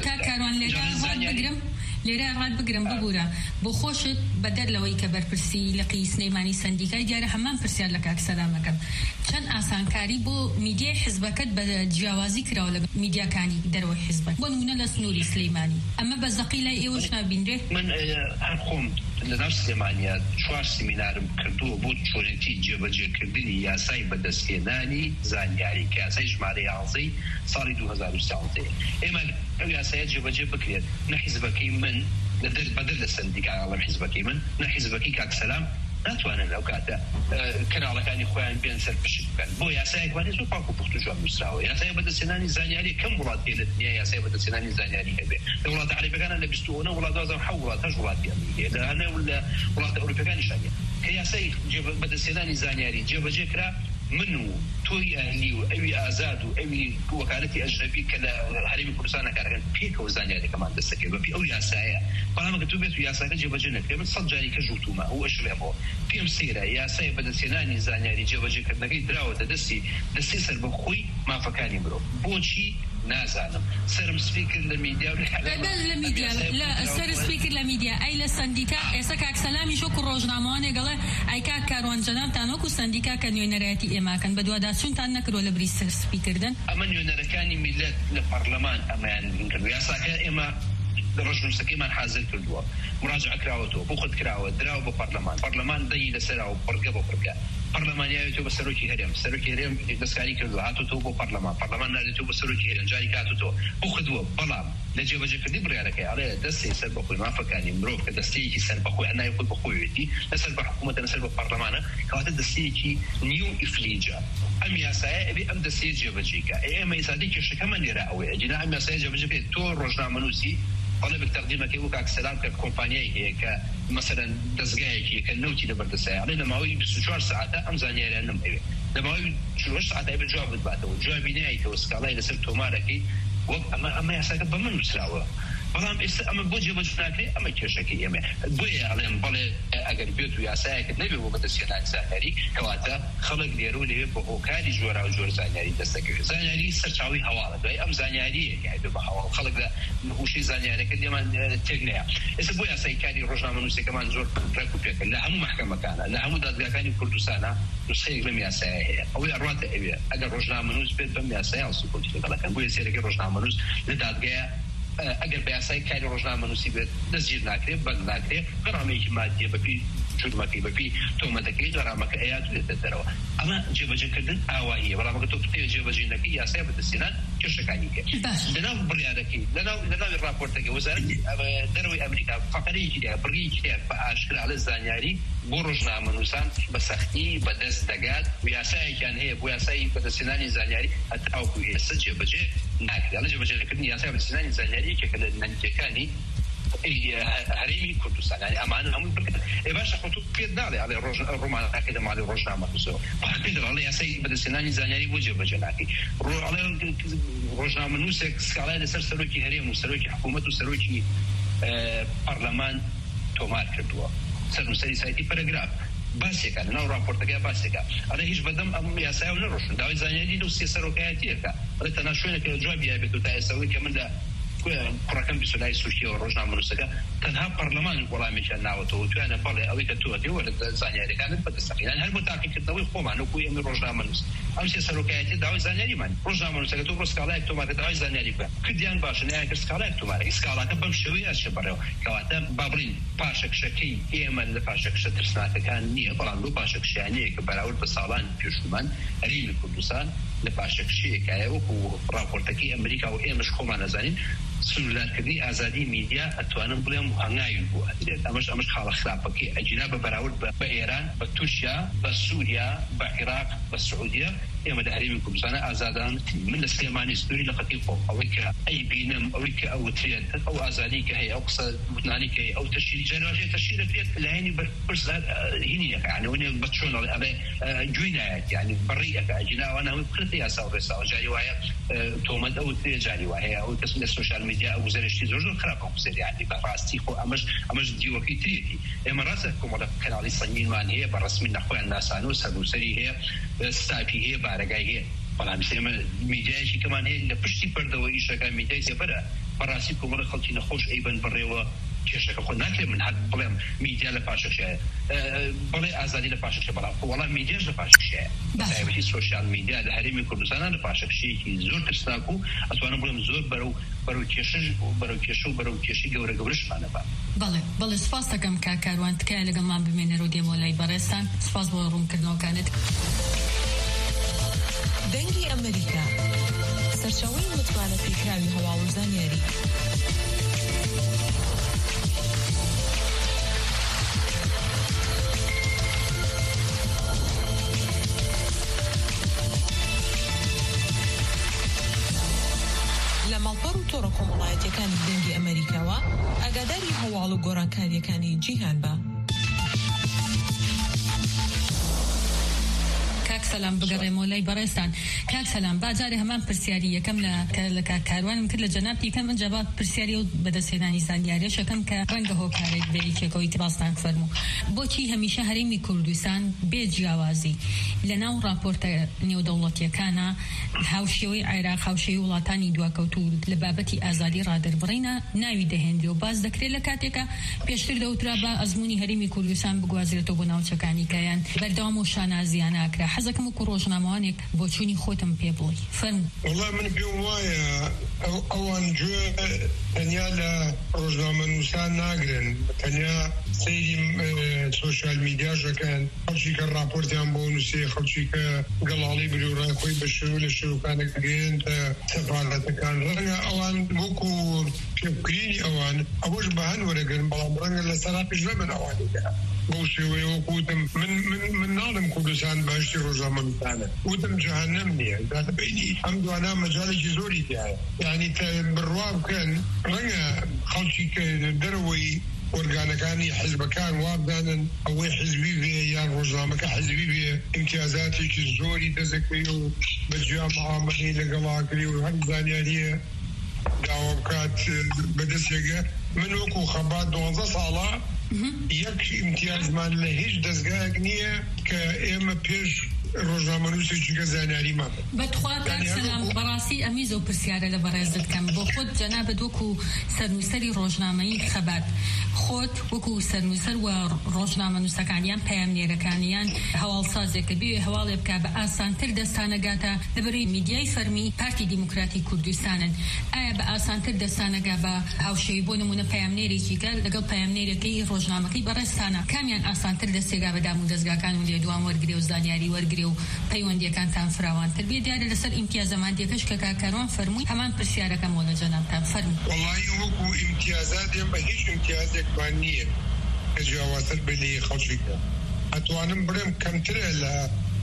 لێرە ڕات بگرم ببوورە بۆ خۆشت بەدەر لەوەی کە بەرپرسی لە قیسنەیمانی سندیکای دیارە هەمان پرسیار لە کاک سەلامەکەم چەند ئاسانکاری بۆ میدیای حیزبەکەت بە جیاوازی کراوە لە میدیاکانی دەرەوەی حیزبەت بۆ نمونە لە سنووری سلەیمانی ئەمە بە زەقی لای ئێوەش نابینرێ من هەر خۆم لەناو سلێمانیا 4 سیمینارم کردووە بۆ چۆنێتی جێبەجێکردنی یاسای بەدەستهێنانی زانیاری کە یاسای ژمارە 11 ساڵی 2013 ئێمە ئەو یاسایە جێبەجێ بکرێت نە حیزبەکەی من بەدەر لە سندیکای ئەڵەم حیزبەکەی من نە حیزبەکەی کاک سەلام ناتوانن لەو کاتە کەناڵەکانی خۆیان بێن سەر پشت بکەن بۆ یاسایەکوانی زۆر پاک و پوخت و جوان نووسراوە یاسای بەدەستهێنانی زانیاری کەم وڵات پێ لە دنیا یاسای بەدەستهێنانی زانیاری هەبێ لە وڵاتە عەرەبیەکانە لە 29 وڵات 17 وڵات 8 وڵاتی ئەمریکا لە هەنێ لە وڵاتە ئەوروپیەکانیشان کە یاسای بەدەستهێنانی زانیاری جێبەجێ کرا من و تۆی ئەهلی و ئەوی ئازاد و ئەوی وەکالەتی ئەجنەبی کە لە هەرێمی کوردستان کارەکەن پێکەوە زانیاریەکەمان دەستەکەی بەپی ئەو یاسایە بەڵام کە تۆ بێت و یاساکە جێبەجێ نەکرێ من 100 جاری کەژوتومە و ئەشڵێمەوە پێم سێرە یاسای بەدەستهێنانی زانیاری جێبەجێکردنەکەی دراوەتە دەستی سەر بەخۆی مافەکانی مرۆڤ بۆچی نازانم سرم سپیکر لە میدیا لە میدیا لە سەر سپیکر لە میدیا ئەی لە سندیکا ئێستا کاک سەلامی شۆک و ڕۆژنامەوانێ گەڵێ ئەی کاک کاروان جەنابتان وەکو سندیکا کە نوێنەرایەتی ئێماکەن بە دوواداچوونتان نەکردووە لە بری سەر سپیکردن ئەمە نوێنەرەکانی میلەت لە پەرلەمان ئەمەیان بینکردن یاساکە ئێمە ڕۆژنووسەکەیمان حازر کردووە مراجعە کراوەتەوە بۆ خۆت کراوە دراوە بۆ پەرلەمان دەی لەسەراوە پڕگە بۆ پڕگە پەرلەمانیاوێتەوە بە سەرۆکی هەرێم دەستکاری کردووە هاتوتەوە بۆ پەرلەمان نادێتەوە بە سەرۆکی هەرێم جاری هاتوتەوە بۆ خدووە بەڵام لە جێبەجێکردنی بڕیارەکەی ئەڵێ دەستی سەر بەخۆی مافەکانی مرۆڤ کە دەستەیەکی سەر بەخۆی هەنای خۆی بەخۆیەتی لەسەر بە حکوومەتە لەسەر بە پەرلەمانە کەواتە دەستەیەکی نیو ئیفلیجە ئەم یاسایە ئەبێ ئەم دەستەیە جێبەجێکە ئێمە ئیسادی کێشەکەمان لێرە ئەوەیە ئەجینا ئەم یاسایە جێبەجێ بکەیت تۆ ڕۆژنامەنووسی طلب تقديمك وكاك سلام ككومبانياي هيك مثلا دزغايكي كنوتي لبردساي على لماوي 24 ساعه ام زانياري انم ايوه لماوي 24 ساعه ايبل جواب باتو جواب نهايه توسكالاي لسبتو ماركي اما يساك بمن مسراوه بەڵام ئێستا ئەمە بۆ جێبەجێناکرێ ئەمە کێشەکەی ئێمە بۆیە ئەڵێم بەڵێ ئەگەر بێت و یاسایەکە نەبێ بۆ بەدەستهێنانی زانیاری کەواتە خەڵک لێرە و لەوێ بە هۆکاری جۆرا و جۆر زانیاری دەستەکەوێت زانیاری سەرچاوی هەواڵە دوای ئەم زانیاریە هایبێ بە هەواڵ خەڵک لە هوشەی زانیاریەکە دێمان تێک نەیە ئێستا بۆ یاسای کاری ڕۆژنامەنووسەکەمان زۆر ڕێک و پێکرد لە هەموو مەحکەمەکانە لە هەموو دادگاکانی کوردستانە نسخەیەک لەم یاسایە هەیە ئەوەی ئەڕواتە ئەوێ ئەگەر ڕۆژنامەنووس بێت بەم یاسایە سوپۆرتی لەگەڵەکەن بۆیە سێرەکەی ڕۆژنامەنووس لە دادگایە ئەگەر بە یاسای کاری ڕۆژنامەنووسی بێت دەستگیر ناکرێت بەند ناکرێت غەرامەیەکی مادیە بەپی جورمەکەی بەپی تۆمەتەکەی غەرامەکە ئەیات بێتە دەرەوە ئەمە جێبەجێکردن ئاواییە بەڵام ئەگەر تۆ پێ جێبەجێ نەکەی یاسای بەدەستهێنان کێشەکانی کرد لەناو بڕیارەکەی لەناو راپۆرتەکەی وەزارەتی دەرەوەی ئەمریکا فەقەرەیەکی بڕیەکی بە ئاشکرا لە زانیاری بۆ ڕۆژنامەنووسان بە سەختی بەدەست دەگات و یاسایەکیان هەیە بۆ یاسایی بەدەستهێنانی زانیاری هەتاوەکو ئێستا جێبەجێ ناکرێت لە جێبەجێکردنی یاسای بەدەستهێنانی زانیاری یەکێکە لە نەنجەکانی هەرێمی کوردستان یعنی ئەمانە هەمووی بکەن باشە خۆ تۆ پێت ناڵێ ئەڵێ ڕۆمانەکە دەماڵێ ڕۆژنامەنووسەوە پێت دەڵێ یاسای بەدەستهێنانی زانیاری بۆ جێبەجێ ناکەی ڕۆژنامەنووسێک سکاڵای لەسەر سەرۆکی هەرێم و سەرۆکی حکوومەت و سەرۆکی پەرلەمان تۆمار کردووە سەرنووسەری سایتی پەرەگراف باسێکە لەناو راپۆرتەکەی باسێکە ئەڵێ هیچ بەدەم ئەم یاسایە نەڕۆشن داوای زانیاری لەو سێ سەرۆکایەتیەکە ئەڵێ تەنها شوێنێکە لە جوابی هەبێت و تا ئێستاوەی کە من لە کوڕەکەم بیسۆلای سوشتیەوە ڕۆژنامەنووسەکە تەنها پەرلەمانی وەڵامێکیان ناوەتەوە توانە بەڵێ ئەوەی کە تۆ دێوە لە زانیاریەکانت بەدەستەکەیان هەر بۆ تاقیکردنەوەی خۆمان وەکوی ئەمە ڕۆژنامەنووس ئەم سێ سەرۆکایەتی داوای زانیاریمان ڕۆژنامەنووسەکە تۆ بۆ سکاڵایەک تۆمارە داوای زانیاری بکە کردیان باشن یان کرد سکاڵایەک تۆمارە سکاڵاکە بەم شێوەیە ئەچێ بەڕێوە کەواتە با بڵین پاشەکشەکەی ئێمە لە پاشەکشە ترسناکەکان نییە بەڵام لەو پاشەکشیانەیە کە بەراورد بە ساڵان پێشومان هەرێمی کوردستان لە پاشەکشیەکایە وەکو راپۆرتەکەی ئەمریکا و ئێمەش خۆمان نەزانین سنوردارکردنی ئازادی میدیا ئەتوانم بڵێم هەنگاوی بوو ئەدرێت ئەمەش خاڵە خراپەکەی ئەجینا بە بەراورد بە ئێران بە تورکیا بە سووریا بە عێراق بە سعودیە ئێمە لە هەرێمی کوردستانە ئازادان من لە سلێمانی سنووری لە خەتی خۆم ئەوەی کە ئەی بینم ئەوەی کە ئەوترێت ئەو ئازادی کە هەیە ئەو قسە وتنانی کە ئەو تەشیری جەنواژێ تەشیرەکرێت لایەنی بەرپرس هینیەکە یعنی وێنێ بە چۆن ئەڵێ گوێی نایەت یعنی بەڕیەکە ئەجینا ئەوانە هەمووی بکرێتە یاسا و ڕێساوە جاری وایە تۆمەت ئەوترێ جاری وایە ئەو کەس لە سۆشیال میدیا ئەو گوزەرشتی زۆر خراپە گوزەری یعنی بەڕاستی خۆ ئەمەش دیوەکەی ترێتی ئێمە ڕاستە کۆمەڵە کەناڵی سەنگینمان هەیە بە ڕسمی نەخۆیان ناسانەوە سەرنووسەری هەیە ستاپی هەیە بارەگای هەیە بەڵام ئێمە میدیایەکی کەمان هەیە لە پشتی پەردەوە ئیشەکان میدیای سێبەرە بەڕاستی کۆمەڵە خەڵکی نەخۆش ئەیبەن بڕێوە کێشەکە خۆ ناکرێت من هەر بڵێم میدیا لە پاشەکشایە بڵێ ئازادی لە پاشەکشە بەڵام وەڵام میدیاش لە پاشەکشایە تایبەتی سۆشیال میدیا لە هەرێمی کوردستانە لە پاشەکشەیەکی زۆر ترسناک و ئەتوانم بڵێم زۆر بەرەو کێشە و بەرەو کێشی گەورە گەورەشمانە بەڵێ سپاس دەکەم کاکاروان تکایە لەگەڵمان بمێنەرەوە دێمەوە لای بەڕێستان سپاس بۆ ڕوونکردنەوەکانت. دەنگی ئەمریکا سەرچاوەی متمانە پێکراوی هەواڵ و زانیاری. لە ماڵپەڕ و تۆڕە کۆمەڵایەتیەکانی دەنگی ئەمریکاوە ئاگاداری هەواڵ و گۆڕانکاریەکانی جیهان بە. سلام بگەڕێمەوە لای بەڕێستان. کاک سەلام باجارێ هەمان پرسیاری یەکەم لە کاروانم کرد لە جەنابی کەم من جەواب پرسیاری و بەدەستهێنانی زانیاریە شەکەم کە ڕەنگە هۆکارێک بێریکێکەوەی تباستان فەرموو بۆچی هەمیشە هەرێمی کوردستان بێ جیاوازی لە ناو راپۆرتە نێودەوڵەتیەکانە هاوشێوەی عێراق هاوشێوی وڵاتانی دواکەوتوو لە بابەتی ئازادی ڕادربڕینە ناوی دەهێنرێ و باز دەکرێت لە کاتێکە پێشتر دەوترا بە ئەزموونی هەرێمی کوردستان بگوازرێتەوە بۆ ناوچەکانی کەیان بەردەوام و شانازیان ئاکرا حەزەکەم وەکو ڕۆژنامەوانێک بۆ چوونی خۆتم پێ بڵێ فەرموو. وەڵام من پێم وایە ئەوان گوێ تەنیا لە ڕۆژنامەنووسان ناگرن تەنیا سەیری سۆشیال میدیاژەکەن خەڵکی کە راپۆرتیان بۆ نووسێ خەڵکی کە گەڵاڵی بلوڕای خۆی بە شێوە لە شێوەکانێک گەێنتە سەفارەتەکان ڕەنگە ئەوان وەکو پێبکرینی ئەوان ئەوەش بە هەن وەرەگرن بەڵام ڕەنگە لەسەرا پێش نەبن ئەوانیدا بەو شێوەیە وەکوتم من ناڵم کوردستان باشی ڕۆژنامەنووسانە وتم جەهەنەم نییە داتە بینی ئەم دوانە مەجاڵێکی زۆری تایە یعنی بڕوا بکەن ڕەنگە خەڵکی کە دەرەوەی ئۆرگانەکانی حزبەکان وابدانن ئەوەی حزبی بێ یان ڕۆژنامەکە حزبی بێ ئیمتیازاتێکی زۆری دەزەکەی و بەجیا معاملەی لەگەڵاکری و هەر زانیاریە داوا بکات بەدەستێگە من وەکو خەبات 12 ساڵە یەک ئیمتیازمان لە هیچ دەستگایەک نییە کە ئێمە پێش ڕۆژنامەنووسێکی کە زانیاریمان بەتخوا کاکسەلام بەڕاستی ئەمی زۆر پرسیارە لە بەڕێزت بکەم بۆ خۆت جەنابەت وەکو سەرنووسەری ڕۆژنامەیی خەبات خۆت وەکو سەرنووسەر و ڕۆژنامەنووسەکانیان پەیامنێرەکانیان هەواڵسازێکە بێ هەواڵێ بکە بە ئاسانتر دەستانەگاتە لەبەرەوەی میدیای فەرمی پارتی دیموکراتی کوردستانن ئایا بە ئاسانتر دەستانەگا بە هاوشێوی بۆ نمونە پەیامنێرێکی کە لەگەڵ پەیامنێرەکەی ڕۆژنامەکەی بەڕێستانە کامیان ئاسانتر دەستێگا بە دام و دەستگاکان و لێدوان وەرگرێ و زانیاری وەرگرێ و پەیوەندیەکانتان فراوانتر بێ دیارە لەسەر ئیمتیازە مادیەکەش کە کاکەروان فەرمووی هەمان پرسیارەکەم وە لە جەنابتان فەرمووی. وەڵی وەکو ئیمتیازات ئێمە هیچ ئیمتیازێکمان نییە کە جیاوازتر بێ لە خەڵکیکە. ئەتوانم بڵێم کەمترە لە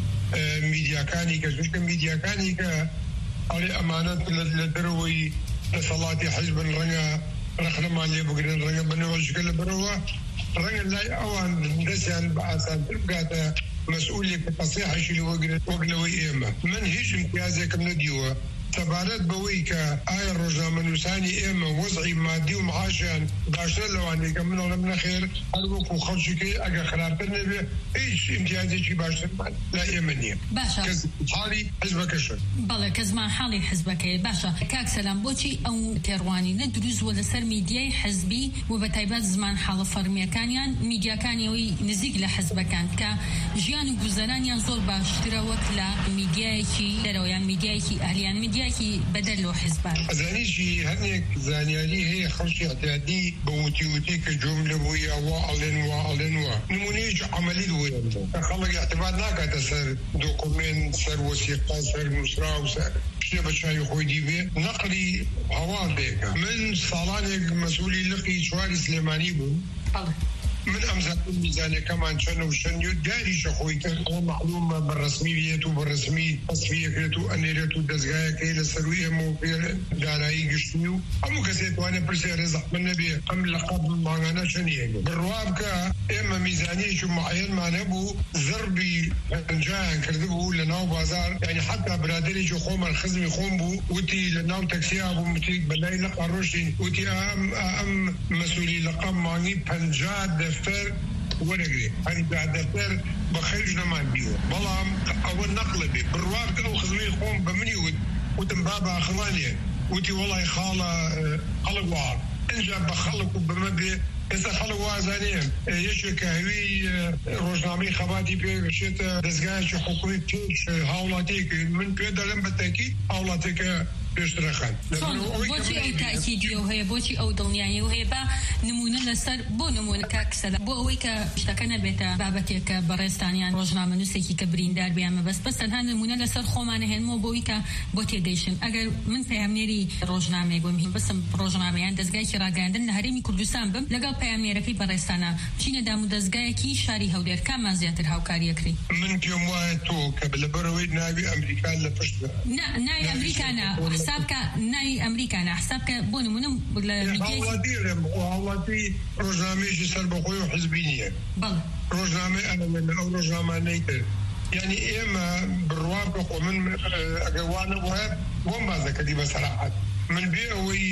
میدیاکانی کە چونکە میدیاکانی کە ئەڵێ ئەمانەت لە دەرەوەی دەسەڵاتی حیزبن ڕەنگە ڕەخنەمان لێ بگرن ڕەنگە بنەوەژگە لە بەرەوە ڕەنگە لای ئەوان دەستیان بە ئاسانتر بگاتە مەسئولێک کە تەسیحەشی وەک لەوەی ئێمە. من هیچ امتیازێکم نەدیوە سەبارەت بەوەی کە ئایا ڕۆژنامەنووسانی ئێمە وەزعی مادی و معاشیان باشتر لەوانەیە کە منەڵم نەخێر هەر وەکو خەڵکیکەی ئەگە خراپتر نەبێ هیچ امتیازێکی باشترمان لا ئێمە نییە. باشە حاڵی حزبەکەشە. بەڵێ کە زمان حاڵی حزبەکەی باشە. کاک سەلام بۆچی ئەو تێڕوانینە دروست وە لەسەر میدیای حزبی و بە تایبەت زمان حاڵە فەرمیەکانیان میدیاکانیەوەی نزیک لە حزبەکان کە ژیان و گوزەرانیان زۆر باشترە وەک لە میدیایەکی دەرەوەیان میدیایەکی ئەهلیان میدیایەکی بەدەر لۆ حزبان. ئەزانیشی هەرێک زانیاری هەیە خەڵکی احتیاطی بە وتی کە جملە بووی وا ئەڵێن وە نمونەیەکی عەمەلی وەیە خەڵک اعتماد ناکاتە سەر دۆکومنت سەر وەسیقە سەر نووسرا و سەر شتێ بە چاوی خۆی دیبێ نەقلی هەواڵ بێکە. من ساڵانێک مەسئولی لقی چواری سلێمانی بووم. من ئەمزان میزانەکەمان چەنە و شەنی و داریشە خۆی کرد ئەوە معلومە بەڕسمی بێت و بەڕسمی تەسویەکرێت و ئەنێرێت و دەستگایەکەی لە سەروی ئەمە و دارایی گشتنی و هەموو کەسێک توانێت پرسیار ڕێزەق من نەبێ ئەم لەقەب ماگانە چەندیە بڕوا بکە ئێمە میزانەیەکی معەنمان هەبوو زەربی پەنجایان کردبوو لە ناو بازار یعنی حتا برادێکی خۆمان خزمی خۆم بوو وتی لە ناو تەکسیا بوو وتی بەلای لەقا ڕۆشتین وتی ئەم مەسئولی لەقەب مانگی 50 دەفتەر وەرەگرێ هەری دەفتەر بە خەرج نەمان بیوە بەڵام ئەوە نەقڵە بێ بڕوا بکە ئەو خزمەی خۆم بە منی وتم بابا خڵانیە وتی وەڵای خاڵە خەڵک وار ئەنجا بە خەڵک و بمە بێ ئێستا خەڵک وازانێ یەکێک کە هەوی ڕۆژنامەی خەباتی پێگەشێتە دەستگایەکی حکومی پێش هاوڵاتێک من پێ دەڵێم بە تاکید هاوڵاتێکە پێشترەخان. بۆچی ئەو تاکیدیە و هەیە بۆچی ئەو دڵنیاییە و هەیە بە نمونە لەسەر بۆ نمونە کاکسەلە بۆ ئەوەی کە شتەکە نەبێتە بابەتێکە بەڕێستانیان ڕۆژنامەنووسێکی کە بریندار بیان مەبەست بەس تەنها نمونە لەسەر خۆمانە هێنمەوە بۆەوەی کە بۆ تێگەیشتن ئەگەر من پەیامنێری ڕۆژنامەیەک بم هین بەسم ڕۆژنامەیان دەستگایکی ڕاگەاندن لە هەرێمی کوردستان بم لەگەڵ پەیامنێرەکەی بەڕێستانە بچینە دام و دەستگایەکی شاری هەولێر کاممان زیاتر هاوکاریەکڕی. من پێم وایە تۆ کە لەبەرەوەی ناوی ئەمریکا لە پشت ناوی ئەمریکانە حسابکە ناوی ئەمریکانە حسابکە بۆ نمونە لە وڵاتی ڕۆژنامەیەکی سەر بەخۆی و حزبی نییە ڕۆژنامەی ئەنەوێنە ئەو ڕۆژنامانەی تر یعنی ئێمە بڕوا بخۆ من ئەگەر وانە وایە بۆم بازەکەدی بە سەراحەت من بێ ئەوەی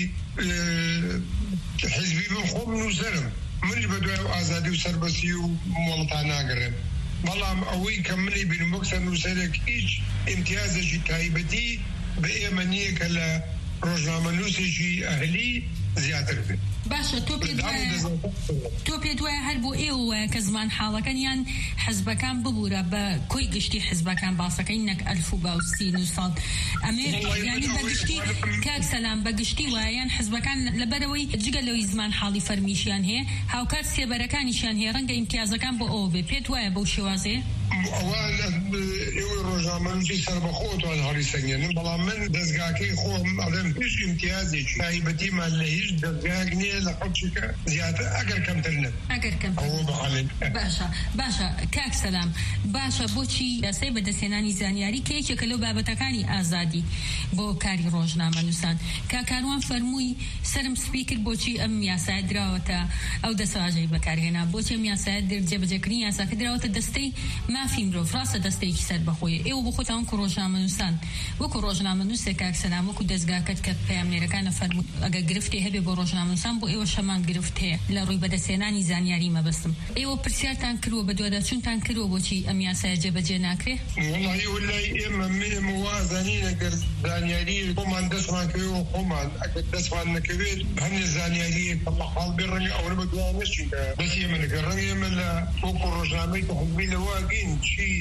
حزبی بم خۆم نووسەرم منی بە دوای ئازادی و سەربەسی و مۆڵتان ناگەڕێم بەڵام ئەوەی کە منی بینم وەک سەر نووسەرێک هیچ امتیازێکی تایبەتی بە ئێمە نییە کە لە ڕۆژنامەنووسێکی ئەهلی زیاتر بێت. باشە تۆ پێ دوایە هەر بۆ ئێوە کە زمان حاڵەکەنیان حزبەکان ببوورە بە کۆی گشتی حزبەکان باسەکەی نەک 1930 ساڵ ئەمێ یانی بەگشتی کاک سەلام بەگشتی وایەن حزبەکان لەبەرەوەی جگە لەوەی زمان حاڵی فەرمیشیان هەیە هاوکات سێبەرەکانیشیان هەیە ڕەنگە ئیمتیازەکان بۆ ئەوە بێ پێت وایە بەو شێوازەیە؟ ئەوان ئێوەی ڕۆژنامەنووسی سەربەخۆتوان هەڵی سەنگێنن بەڵام من دەستگاکەی خۆم ئەڵێم هیچ ئیمتیازێکی تایبەتیمان لە هیچ دەستگاک نییە لە خەڵکیکە زیاتر ئەگەر کەمتر نێت ئەگەر کەمتر باشە کاک سەلام باشە بۆچی یاسای بەدەستهێنانی زانیاری کە یەکێکە لەو بابەتەکانی ئازادی بۆ کاری ڕۆژنامەنووسان کاکاروان فەرمووی سەرم سپی کرد بۆچی ئەم یاسای دراوەتە ئەو دەسەواژەی بەکارهێنا بۆچی ئەم یاسای جێبەجێکردنی یاساکە دراوەتە دەستەی مافی مرۆڤ ڕاستە دەستەیەکی سەر بەخۆیە ئێوە بۆ خۆتان وەکو ڕۆژنامەنووسان وەکو ڕۆژنامەنووسێک کاک سەلام وەکو دەستگاکەت کە پەیامنێرەکانە فەرمووت ئەگەر گرفتی هەبێ بۆ ڕۆژنامەنووسان بۆ ئێوە شەمان گرفت هەیە لە ڕووی بەدەستهێنانی زانیاری مەبەستم ئێوە پرسیارتان کردووە بە دوواداچوونتان کردووە بۆچی ئەم یاسایە جێبەجێ ناکرێ؟ وەڵی ئێمە وازانین ئەگەر زانیاری خۆمان دەستمان کردەوە خۆمان ئەگەر دەستمان نەکەوێت هەندێک زانیاریەک بەحاڵ بێ ڕەنگە ئەوە بە دوای نەچین دەستی ئێمە نەکە ڕەنگە ئێمە لە وەکو ڕۆژنامەی حزبی لەواگین چی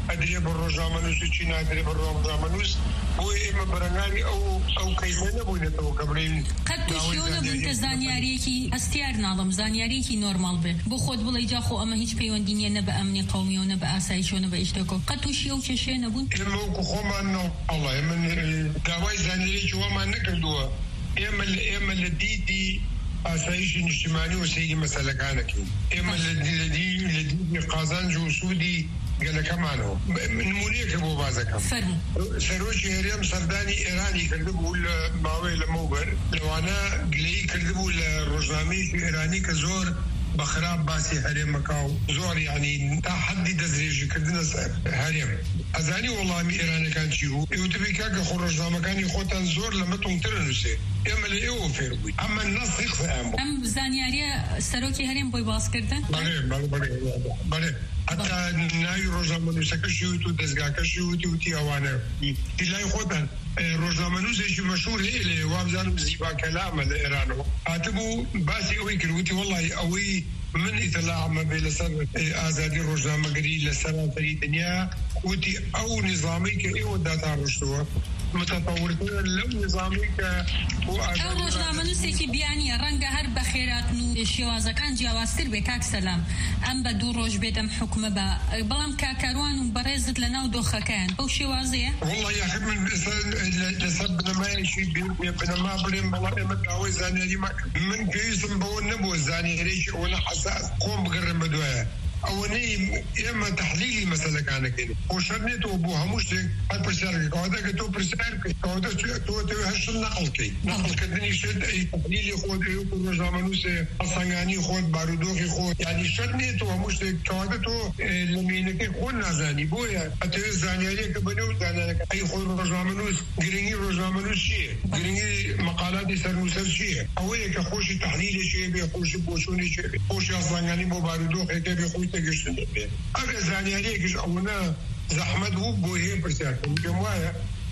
ادري بالروزنامه چین ادري بالروزنامه بو ئێمە بەرەنگاری ئەو کەیسە نەبووینەتەوە کە بڵێن قەت تووشیەوە نەبوون کە زانیاریەکی ئەستیار ناڵم زانیاریەکی نۆرماڵ بێ بۆ خۆت بڵێ جاخۆ ئەمە هیچ پەیوەندی نیە نە بە ئەمنی قەومیەوە نە بە ئاسایشەوە نە بە ئیشتێکەوە قەت تووشی ئەو کێشەیە نەبوون ئێمە وەکو خۆمان ئەڵێ من داوای زانیاریەکی وەمان نەکردووە ئێمە لە دیدی ئاسایشی نیشتیمانی و سەیری مەسەلەکانەکەین ئێمە لە دیدی قازانج و سوودی گەلەکەمانەوە نمونەیەکە بۆ بازەکەم سەرۆکی هەرێم سەردانی ئێرانی کردبوو لە ماوەی لەمەوبەر لەوانە گلەیی کردبوو لە ڕۆژنامەیەکی ئێرانی کە زۆر بەخراپ باسی هەرێمەکە و زۆر یعنی تا حەدی دەستدرێژیکردنە سەر هەرێم ئەزانی وەڵامی ئێرانەکان چی بوو ئێوتبی کاکە خۆ ڕۆژنامەکانی خۆتان زۆر لە مەتونترە نووسێ ئێمە لە ئێوە فێر بووین ئەمە نەسخی قسەیان بوو ئەم زانیاریە سەرۆکی هەرێم بۆی باسکردن بەڵێ حتا ناوی ڕۆژنامە نووسەکەشی وت و دەستگاکەشی وتی ئەوانە لای خۆتان ڕۆژنامە نووسێکی مەشهور هەیە لێ وابزانم زیبا کەلامە لە ئێرانەوە هاتبوو باسی ئەوەی کرد وتی وەڵی ئەوەی من ئیتلاعمە بێ لەسەر ئازادی ڕۆژنامەگەری لە سەرانسەری دنیا وتی ئەو نظامی کە ئێوە داتاڕشتووە متەتەورترە لەو نظامی کە ئەو ڕۆژنامە نووسێکی بیانیە ڕەنگە هەر بە خێراتن و شێوازەکان جیاوازتر بێ کاک سەلام ئەم بە 2 ڕۆژ بێت ئەم حکومە بە بەڵام کاکاروان و بەڕێزت لە ناو دۆخەکەیان بەو شێوازەیە وەڵی یاخ من لەسەر بنەمایەکی بنەما بڵێم بەڵام ئێمە داوای زانیاری ماکرد من پێویستم بەوە نەبووە زانیارێکی ئەوە حەساس خۆم بگەڕێم بەدوایە ئەوەنەی ئێمە تحلیلی مەسەلەکانەکەین خۆشەر نێتەوە بۆ هەموو شتێک هەر پرسیارەکەواتە کە تۆ پرسیار بکەیت کەواتە تۆ هەشت نەقڵکەی نەقڵکردنی شت تحلیلی خۆت وەکو ڕۆژنامەنووسێ هەسەنگانی خۆت بارودۆخی خۆت یعنی شت نێتەوە هەموو شتێک کەواتە تۆ لە مێنەکەی خۆت نازانی بۆیە ئەتەوێت زانیاریەکە بەنێو زانیاریەکە ئەی خۆی ڕۆژنامەنووس گرنگی ڕۆژنامەنووس چییە گرنگی مەقالاتی سەرنووسەر چییە ئەوەیە کە خۆشی تحلیلێکی بێ خۆشی بۆچوونێکی بێ خۆشی هەسەنگانی بۆ بارودۆخێکە بێ خۆی تەگەشتن بێ ئەگەر زانیاریەکیش ئەوەنە زەحمەت بوو بۆ هەیە پرسیارکردن پێم وایە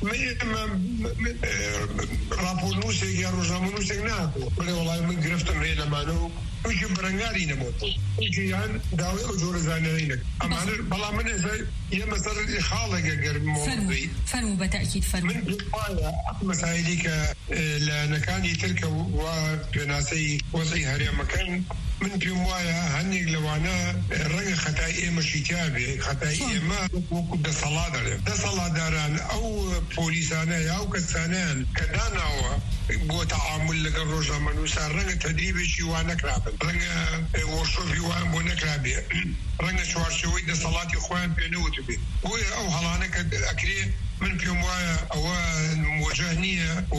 راپۆرنووسێک یا ڕۆژنامەنووسێک ناتوە بڵێ وەڵای من گرفتم هەیە لەمانە و تووشی بەرەنگاری نەبووە تووشی یان داوای ئەو جۆرە زانیاری نەکرد ئەمانە بەڵام من ئێمە سەر خاڵێکە گەرمەوەی فەرموو بەتەئکید فەرموو من وایە مەسایلی کە لە نەکانی ترکە و پێناسەی وەزعی هەرێمەکان من پێم وایە هەندێک لەوانە ڕەنگە خەتای ئێمەشی تیا بێ خەتای ئێمە وەکو دەسەڵاتداران ئەو پۆلیسانە یا ئەو کەسانیان کە داناوە بۆ تەعامل لەگەڵ ڕۆژنامەنووسان ڕەنگە تەدریبێکی وان نەکرابن ڕەنگە وەرشۆفی وان بۆ نەکرابێ ڕەنگە چوارچێوەی دەسەڵاتی خۆیان پێ نەوت بێ بۆیە ئەو هەڵانە کە ئەکرێ من پێم وایە ئەوە موجه نییە و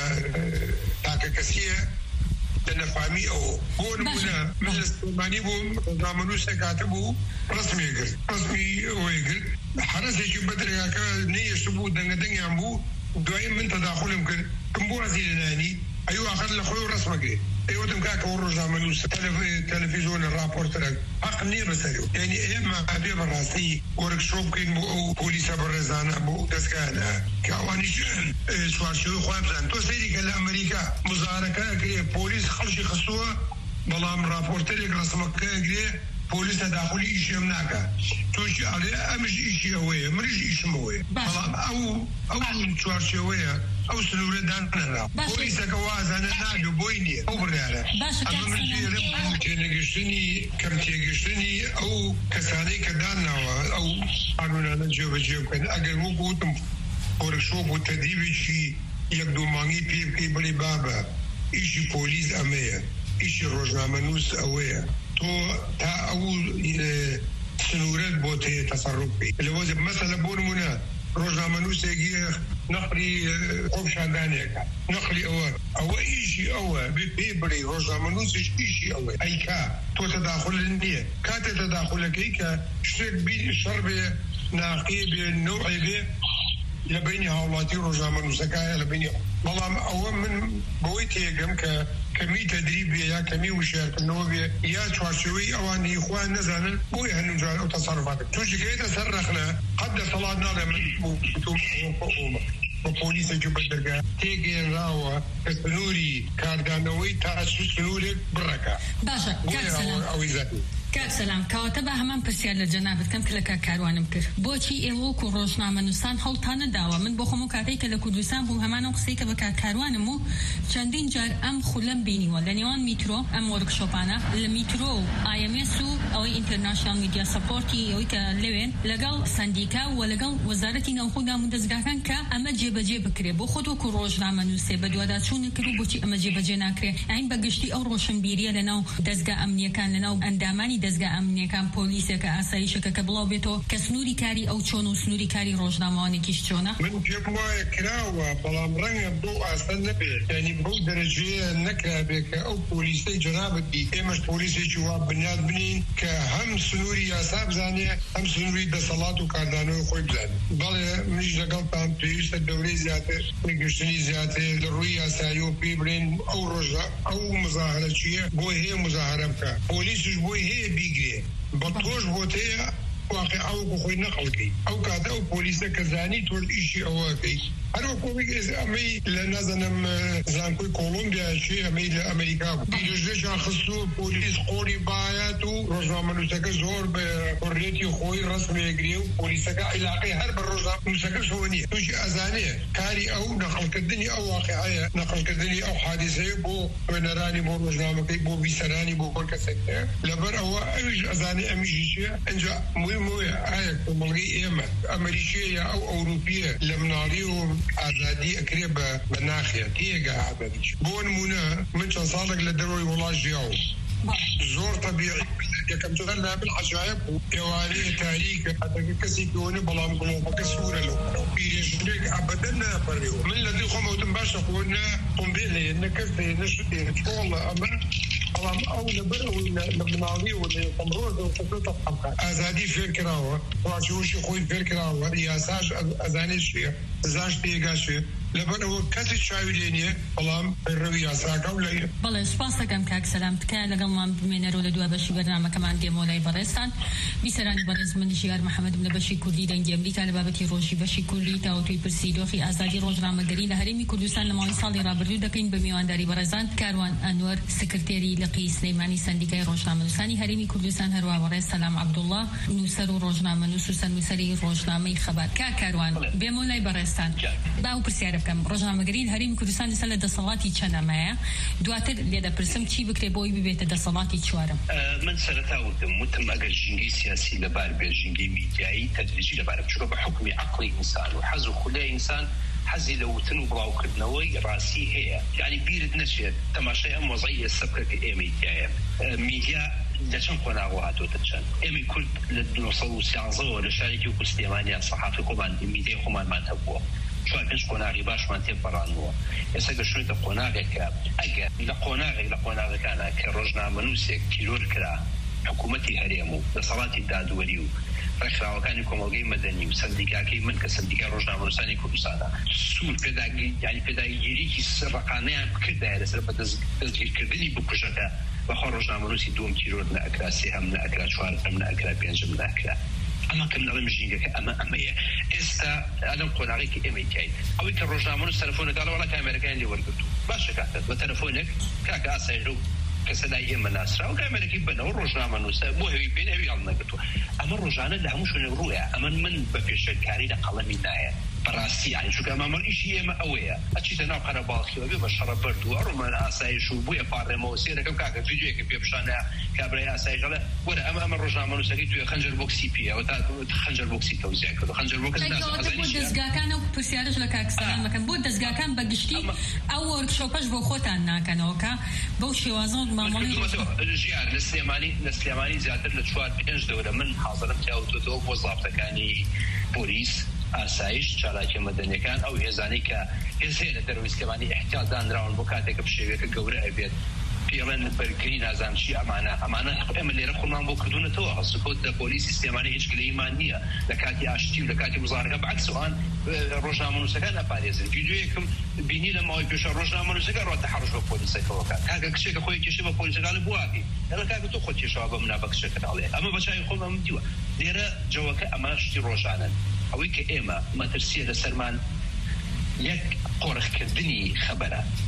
تاکە کەسیە لنفهمی او بون منا من الاستماني بوم زامنوس كاتبو رسمي قل رسمي ويقل حرسي شو بدري هكا نية شبو دنگا عمبو دوايم من تداخل يمكن كمبو عزيز ناني ايوه اخذ لخوي ورسمك ايوه تمكاك ورو زامنوس تلفزيون الرابورتر عقلني بسريو يعني اما ابي براسي ورك شوب كين بو بوليس برزانه بو دسكانا كوانيش سوار شو خوابزان تو سيدي كلا امريكا مظاهره كي بوليس خلشي خصوه بلام رابورتر رسمك كي بوليس تداخلي إيش يمنعك توش على أمش إيش يويه مريج إيش مويه بلام أو شوار شويه أو سنورة داننا بوليس كواز أنا نادو بويني أو بريالة أما من جيرم تنقشتني كم تنقشتني أو كساني كدانا أو قانونا نجيب كان أجل وقوتم ورشوب والتدريب شيء يقدو ماني بي بلي بابا إيش بوليس أمية إيش روزنامه‌نووس أويه تو تا أول سنورات بوته تصرف بي لوازم مثلا بورمونا روزنامه‌نووس يجي نقلي قوم شاندانيك نقلي أو إيشي أو بيبري روزنامه‌نووس إيشي أو أي كا تو تداخل النية كات تداخل كيكا شرك بي شرب ناقيب نوعي لبيني هاولاتي روزنامه‌نووس كايا لبيني والله أول من بويتي كم كمية تدريب يا كمية مشاركة نوبية يا تشوارشوي أواني إخوان نزلن بوي هالنجار أو تصرفات توجي كده تصرخنا قد صلاتنا لمن بوليس جوب الدرجة تيجي راوا سنوري كاردانوي تاسو سنوري بركة باشا كارسلام کاک سەلام کەواتە بە هەمان پرسیار لە جەنابەت کەم کە لە کاروانم کرد بۆچی ئێوە وەکو ڕۆژنامە نووسان هەوڵتان نەداوە من بۆ خۆم و کاتێک کە لە کوردستان بووم هەمان ئەو قسەی کە بە کاروانم و چەندین جار ئەم خولەم بینیوە لە نێوان میترۆ ئەم وەرکشۆپانە لە میترۆ و IMS و ئەوەی ئینتەرناشنال میدیا سەپۆرتی ئەوەی کە لەوێن لەگەڵ سەندیکا و لەگەڵ وەزارەتی ناوخۆدام و دەستگاکان کە ئەمە جێبەجێ بکرێ بۆ خۆت وەکو ڕۆژنامە نووسێ بە دوواداچوون کرد و بۆچی ئەمە جێبەجێ ناکرێ ئاین بەگشتی ئەو ڕۆشنبیریە لەناو دەستگا ئەمنیەکان لەناو ئەندامانی دەستگا ئەمنیەکان پۆلیسێکە ئاسایشەکە کە بڵاو بێتەوە کە سنووری کاری ئەو چۆن و سنووری کاری ڕۆژنامەوانێکیش چۆنە من پێم وایە کراوە بەڵام ڕەنگە بۆ ئاسان نەبێت یعنی بەو دەرەجەیە نەکرابێت کە ئەو پۆلیسەی جەنابەتی ئێمەش پۆلیسێکی وا بنیاد بنین کە هەم سنووری یاسا بزانێ هەم سنووری دەسەڵات و کاردانەوەی خۆی بزانێ بەڵێ منیش لەگەڵتان پێویستە دەورەی زیاتر گەشتنی زیاتر لە ڕووی یاسایی و پێ بڵێن ئەو ڕۆژە ئەو مزاهرە چییە بۆی هەیە مزاهرە بکە پۆلیسش بۆی هەیە بیگرێ بە تۆش بۆتەیە واقع ئەو خۆی نەقڵکەی ئەو کاتە ئەو پۆلیسە کە زانی تۆ ئیشی ئەوەکەی هەروە کۆمیک ئەمەی لە نازانم زانکۆی کۆلۆمبیا چی ئەمەی لە ئەمریکا بیرژێکیان خست و پۆلیس قۆری بایەت و ڕۆژنامە نووسەکە زۆر بە حڕیەتی خۆی ڕسمێگرێ و پۆلیسەکە عیلاقەی هەر بە ڕۆژنامە نووسەکەش هەوە نییە تووشی ئەزانێ کاری ئەو نەقڵکردنی ئەو واقعەیە نەقڵکردنی ئەو حادیسەیە بۆ خوێنەرانی بۆ ڕۆژنامەکەی بۆ بیسەرانی بۆ هەر کەسێکە لەبەر ئەوە ئەویش ئەزانێ ئەمیشی چیە ئەنجا مویە ئایا کۆمەڵگەی ئێمە ئەمریکیە ئەو ئەوروپیە لە مناڵی و ئازادی ئەکرێ بە ناخێ تێگە ئازادی بۆ نمونە من چەند ساڵێک لە دەرەوەی وڵات ژیاوم زۆر طبیعی یەکەم جار لابن عجایب بوو ئێوارەیە تاریکە حتەکە کەسی دۆنە بەڵام گڵۆپەکە سوورە لەو پیرێژنێک ئەبەدەن ناپەڕێەوە من لە دڵ خۆمەوتم باشە خۆ نە تۆمبیل هەیە نە کەس هەیە نە شت هەیە چۆڵە ئەمە بەڵام ئەو لەبەرەوەی لە مناڵی و لە ئەمڕۆ ئازادی فێر کراوە واچوشی خۆی فێر کراوە یاساش ئەزانێت شێ زاش تێگا شێ لەبەرەوە کەسی چاوی لێ نییە بەڵام ڕەوی یاساکە و لەیە بەڵێ سوپاس دەکەم کاک سەلام تکایە لەگەڵمان بمێنەرەوە لە دوای بەشی بەرنامەکەمان دێمەوە لای بەڕێستان بیسەرانی بەڕێز من ژیار محەممەدم لە بەشی کوردی دەنگی ئەمریکا لە بابەتی ڕۆژی بەشی کوردی تاوتوی پرسی دۆخی ئازادی ڕۆژنامەگەری لە هەرێمی کوردستان لە ماوەی ساڵی ڕابردوو دەکەین بە میوانداری بەڕێزان کاروان ئەنوەر سکرتێری لقی سلەیمانی سەندیکای ڕۆژنامەنووسانی هەرێمی کوردستان هەروە بەڕێز سەلام عەبدوڵڵا نووسەر و ڕۆژنامەنووس و سەرنووسەری ڕۆژنامەی خەبات کاروان بێمەوە لای بەڕێستان باو پرسیارە بکەم ڕۆژنامەگەری هەرێمی کوردستان لەسەر لە دەسەڵاتی چەندەمەیە دواتر لێ دەپرسم چی بکرێ بۆی ببێتە دەسەڵاتی چوارم من سەرەتا وتم ئەگەر ژینگەی سیاسی لەبار بێ ژینگەی میدیایی تەدریجی لەبارە بچووکە بە حکمی عەقڵی ئینسان و حەز و خولای ئینسان حەزی لە وتن و بڵاوکردنەوەی ڕاستی هەیە یعنی بیرت نەچێت تەماشای ئەم وەزعی ئێستا کە ئێمەی تایە میدیا لە چەند قۆناغەوە هاتۆتە چەند ئێمەی کورد لە 1970ەوە لە شارێکی وەکو سلێمانیان سەحافی خۆمان میدیای خۆمانمان هەبووە چوار پێنج قۆناغی باشمان تێپەڕاندووە ئێستا گەشتووەتە قۆناغێکە ئەگەر لە قۆناغەکانە کە ڕۆژنامەنووسێک تیرۆر کرا حکوومەتی هەرێم و دەسەڵاتی دادوەری و ڕێکخراوەکانی کۆمەڵگەی مەدەنی و سەندیکاکەی من کە سەندیکا ڕۆژنامەنووسانی کوردستانە سوور پێداگیریکی ڕقانەیان بکردایە لەسەر بە دەستگیرکردنی بکوژەکە بەخوا ڕۆژنامەنووسی دووەم تیرۆر نەئەکرا سێهەم نەئەکرا چوارەم نەئەکرا پێنجم نەئەکرا ئەمە کەم لەڵێ ژینگەکە ئەمەیە ئێستا ئەلەم قۆناغێکی ئێمەی تایت ئەوەی کە ڕۆژنامەنووس تەلەفۆنەکە وڵا کامێرەکان لێ وەرگرتو باشە کاتە بە تەلەفۆنێک کاکە ئاسایش و کەسە لای ئێمە ناسرا و کامێرەکەی بنەوە ڕۆژنامەنووسە بۆ هەوی پێ هەوی هەڵ نەگرتووە ئەمە ڕۆژانە لە هەموو شوێنێک ڕوویە ئەمە من بە پێشەرکاری لە قەڵەمی نایە بەڕاستی یعنی چونکە مامەڵیشی ئێمە ئەوەیە ئەچیتە ناو قەرەباڵخیەوە بێ بە شەڕە بەردووە ڕۆمان ئاسایش و بوویە پاڕێمەوە سێرەکەم کاکە ڤیدیۆیەکە پێ بشانە کابرای ئاسایش هەڵێ وەرە ئەمە ڕۆژنامەنووسەکەی توێ خەنجەر بۆکسی پێەوە تا خەنجەر بۆکسی تەوزیع کردو خەنجەر بۆکس دەستگاکان و پرسیارش لە کاکسان مەکەن بۆ دەستگاکان بەگشتی ئەو وەرکشۆپەش بۆ خۆتان ناکەنەوە کە بەو شێوازە مامەڵی ژیان لە سلێمانی زیاتر لە 4-5 دەورە من حاضرم تیاوتۆتەوە بۆ زابطەکانی پۆلیس ئاسایش چالاکی مەدەنیەکان ئەو هێزانەی کە هێزەیە لە دەرەوەی سلێمانی احتیاط دانراون بۆ کاتێکە بشێوێکە گەورە ئەبێت پێڵێن بەرگری نازانم چی ئەمانە ئێمە لێرە خۆمان بۆ کردوونەتەوە هەستکۆت لە پۆلیسی سلێمانی هیچ گلەیمان نییە لە کاتی ئاشتی و لە کاتی مزارەکە بەعکسەوان ڕۆژنامەنووسەکان نەپارێزن ڤیدیۆیەکم بینی لە ماوەی پێشە ڕۆژنامەنووسەکە ڕۆ تەحەڕش بە پۆلیسەکەوەکە کاکە کچێکە خۆی کێشی بە پۆلیسەکانە بوابی لە کاکە تۆ خۆت کێشەوە بە منا بە کچەکەت ئەڵێ ئەمە بەچای خۆمم دیوە لێرە جەوەکە ئەمە شتی ڕۆژانن ئەوەی کە ئێمە مەترسیە لەسەرمان یەک قۆڕخکردنی خەبەرە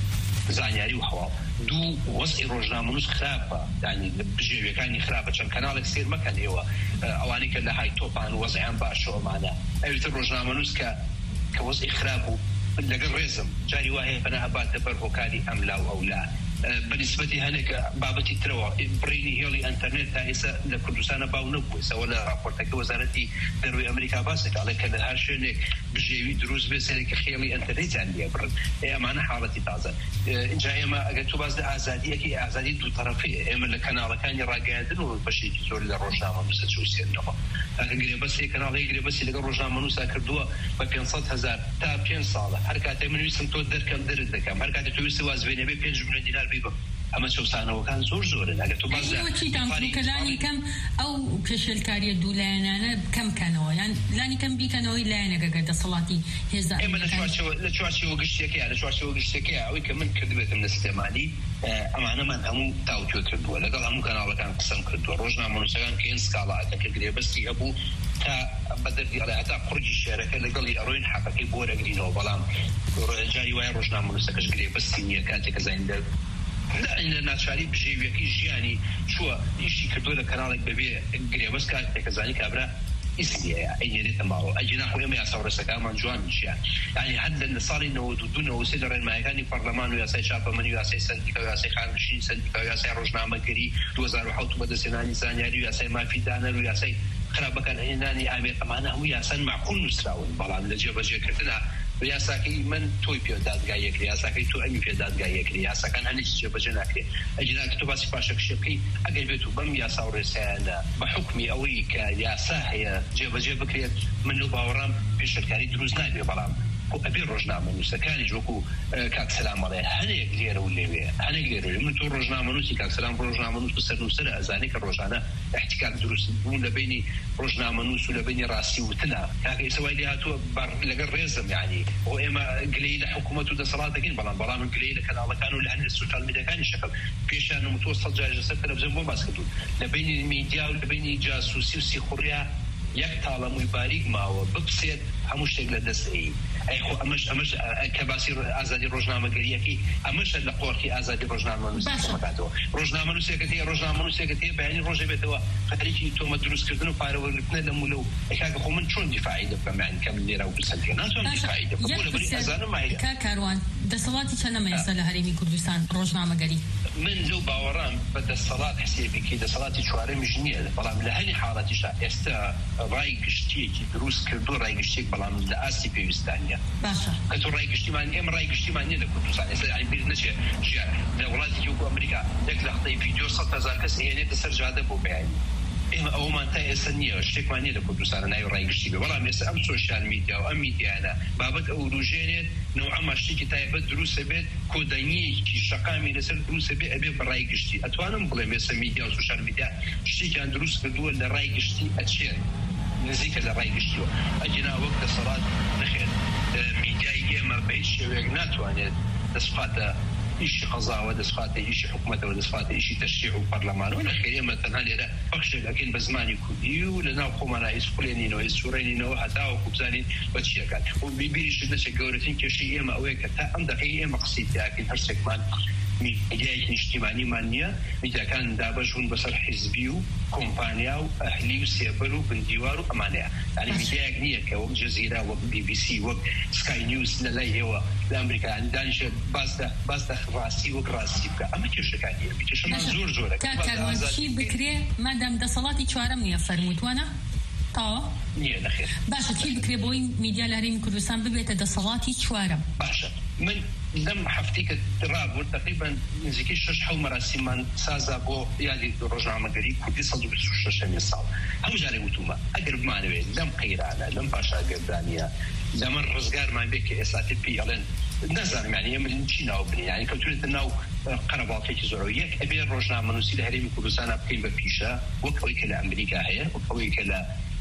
زانیاری و هەواڵ دوو وەزعی ڕۆژنامەنووس خراپە ینی بژێویەکانی خراپە چەند کەناڵێک سێر مەکەن ئێوە ئەوانەی کە لە های تۆپان وەزعیان باشەوەمانە ئەویتر ڕۆژنامەنووس کە وەزعی خراپ و لەگەڵ ڕێزم جاری وایە بەنا ئەباتە بەر هۆکاری ئەملا و ئەولا بەنسبەتی هەنێک بابەتی ترەوە بڕینی هێڵی ئەنتەرنێت تا ئێستا لە کوردستانە باو نەبووە سەوە لە راپۆرتەکە وەزارەتی دەروی ئەمریکا باسێک ئەڵێ کە لە هەر شوێنێک بژێوی دروست بێ سەرێکی خێڵی ئەنتەرنێتیان لێ بڕن ئەمانە حاڵەتی تازە اینجا ئێمە ئەگەر تو باز لە ئازادیەکی ئازادی دوو تەرەفەیە ئێمە لە کەناڵەکانی ڕاگەیاندن و بەشێکی زۆر لە ڕۆژنامەنووسە چووسێنەوە ئەگە گرێبەستی کەناڵی گرێبەستی لەگەڵ ڕۆژنامەنووسا کردووە بە 500,000 تا 5 ساڵە هەر کاتێ من ویستم تۆ دەرکەم دەرت دەکەم هەر کاتێ تۆ ویستی وازبێنێ بێ 5 ملیۆن دینار بیبم ئەمە چەسانەوەکان زۆرن ئەگەر تو باز کەلانی کەم ئەو کێشێلکاریە دوولایەنانە کەمکەنەوە یان لانی کەم بیکەنەوەی لایەنەکە دەسەڵاتی هێزە ئێمە لە چوارچێوە گشتێکەیە ئەوەی کە من کردبێتم لە سلێمانی ئەمانەمان هەموو تاوتوێ کردووە لەگەڵ هەموو کەناڵەکان قسەم کردووە ڕۆژنامەنووسەکان کە ئێن سکاڵاتە کە گرێبەستی هەبوو تا بەدەردی ئەڵێ هەتا قورجی شێرەکە لەگەڵی ئەڕۆین حەقەکەی بۆ وەرەگرینەوە بەڵام جاری وایە ڕۆژنامەنووسەکەش گرێبەستی نییە کاتێک کە زایندە لە ناچاری بژێویەکی ژیانی چووە ئیشی کردووە لە کەناڵێک بەبێ گرێبەست کاتێک کە زانی کابرا ئیسلیەیە ئەینێرێتە ماوە ئەجینا خۆ ئێمە یاساوڕێسەکانمان جوان نیشیان یعنی هەر لە ساڵی 92 لە ڕێنمایەکانی پەرلەمان و یاسای چاپەمەنی و یاسای سەندیکا و یاسای خانشین سەندیکا و یاسای ڕۆژنامەگەری 2007 بەدەستێنانی زانیاری و یاسای مافی دانەر و یاسای خراپەکان هێنانی ئامێر ئەمانە هەموو یاسان معقول نووسراون بەڵام لە جێبەجێکردنا یاساکەی من تۆی پێ دادگایەکری یاساکەی تۆ ئەمی پێ دادگایەکری یاساکان هەنێکی جێبەجێ ناکرێت ئەجینا کە تۆ باسی پاشەکشی بکەی ئەگەر بێت و بەم یاسا و ڕێسایانە بە حکمی ئەوەی کە یاسا هەیە جێبەجێ بکرێت من لەو باوەڕام پێشەرکاری دروست نابێ بەڵام ئەبێ ڕۆژنامەنووسەکانی ژوەکو کاکسەلامەڵێ هەنێک لێرە و لێوێ هەنێک لێرە من تۆ ڕۆژنامەنووسی کاکسەلام ڕۆژنامەنووس بەسەر نووسەر ئەزانێ کە ڕۆژانە احتیکاک دروست بوون لە بینی ڕۆژنامەنووس و لە بینی ڕاستی وتنە کاکە ئێستا لێ هاتووە لەگەڵ ڕێزم یعنی ئەو ئێمە گلەی لە حکوومەت و دەسەڵاتەکەین بەڵام گلەی لە کەناڵەکان و لە هەنێ سوشال میدیاکانی شەکەم پێشیان وتووە 100 جار لەسەر تەلەڤیزیۆن بۆ باس کردوون لە بینی میدیا و لە بینی جاسوسی و سیخوڕیا یەک تاڵەمووی باریک ماوە بپسێت هەموو شتێک لە دەستەی ئەیخۆ ئەمەش کە باسی ئازادی ڕۆژنامەگەریەکی ئەمەشە لە قۆڕکی ئازادی ڕۆژنامەنووسەکەاتەوە ڕۆژنامەنووسێکەکە هەیە بەیانی ڕۆژێ بێتەوە خەریکی تۆمە دروستکردن و پارەوەگرتنە لە مولە و ئەکاکە خۆ من چۆن دیفاعی دەبکەم یعنی کەم لێرە و بسەندێ ناتوان دیفاعی دەبکەم بۆ لەبەری ئەزانم مایە کاروان دەسەڵاتی چەندەمە ئێستا لە هەرێمی کوردستان ڕۆژنامەگەری من لەو باوەڕام بە دەسەڵات حسێبێکی دەسەڵاتی چوارەمیش نییە بەڵام لە هەنی حاڵەتیشا ئێستا ڕای گشتیەکی دروست کردو ڕای گشتێک بەڵام لە ئاستی پێویستانیە کە تۆ ڕای گشتیمان ئێمە ڕای گشتیمان نییە لە کوردستان ئێستا یعنی بیر نەچێ ژیان لە وڵاتێکی وەکو ئەمریکا یەک لەختەی ڤیدیۆ 100,000 کەس هێنێتە سەر جادە بۆ بەیانی ئێمە ئەومان تا ئێستا نییە شتێکمان نییە لە کوردستانە ناوی ڕای گشتی بێ بەڵام ئێستا ئەم سۆشیال میدیا و ئەم میدیانە بابەت ئەو ڕوژێنێت نوعەما شتێکی تایبەت دروستە بێت کۆدەنیەکی شەقامی لەسەر دروستە بێ ئەبێ بە ڕای گشتی ئەتوانم بڵێم ئێستا میدیا و سۆشیال میدیا شتێکیان دروست کردووە لە ڕای گشتی ئەچێت نزیکە لە ڕای گشتیوە ئەجینا وەک دەسەڵات نەخێت میدیای ئێمە بە هیچ شێوەیەک ناتوانێت دەسخاتە ئیشی قەزاوە دەسخاتە ئیشی حکوومەتەوە دەسخاتە ئیشی تەشریع و پەرلەمانەوە نەخێر ئێمە تەنها لێرە بەخشێک ئەکەین بە زمانی کوردی و لەناو خۆمانە ئیسکولێنینەوە ئیسوڕێنینەوە هەتاوە کوبزانین بە چیەکان و بیبیریش نەچێت گەورەترین کێشەی ئێمە ئەوەیە کە تا ئەم دەقەی ئێمە قسەی تیاکەین هەر شتێکمان میدیایەکی نیشتیمانیمان نییە میدیاکان دابەشون بەسەر حیزبی و کۆمپانیا و ئەهلی و سێبەر و بندیوار و ئەمانەیە یعنی میدیایەک نییە کە وەک جەزیرە وەک BBC وەک سکای نیوز لە لای ئێوە لە ئەمریکا دانیشە باس دە ڕاستی وەک ڕاستی بکە ئەمە کێشەکانیە کێشەمان زۆرە چی بکرێ مادام دەسەڵاتی چوارەم نییە فەرمووتوانە تاوە نییە نەخێر باشە چی بکرێ بۆی میدیا لە هەرێمی کوردستان ببێتە دەسەڵاتی چوارەم باشە من لەم هەفتەی کە ڕابوو تقریبا نزیکەی 6 مەراسیممان سازا بۆ یادی ڕۆژنامەگەری کوردی 126 ساڵ هەموو جارێ وتومە ئەگەر بمانەوێت لەم قەیرانە لەم پاشاگەردانیە لەمە ڕزگارمان بێت کە ئێستا پێی ئەڵێن نازانم یعنی ئێمە چی ناو بنین یعنی کەوتوێتە ناو قەرەباڵقێکی زۆرەوە یەک ئەبێ ڕۆژنامەنووسی لە هەرێمی کوردستانە بکەین بە پیشە وەک ئەوەی کە لە ئەمریکا هەیە وەک ئەوەی کە لە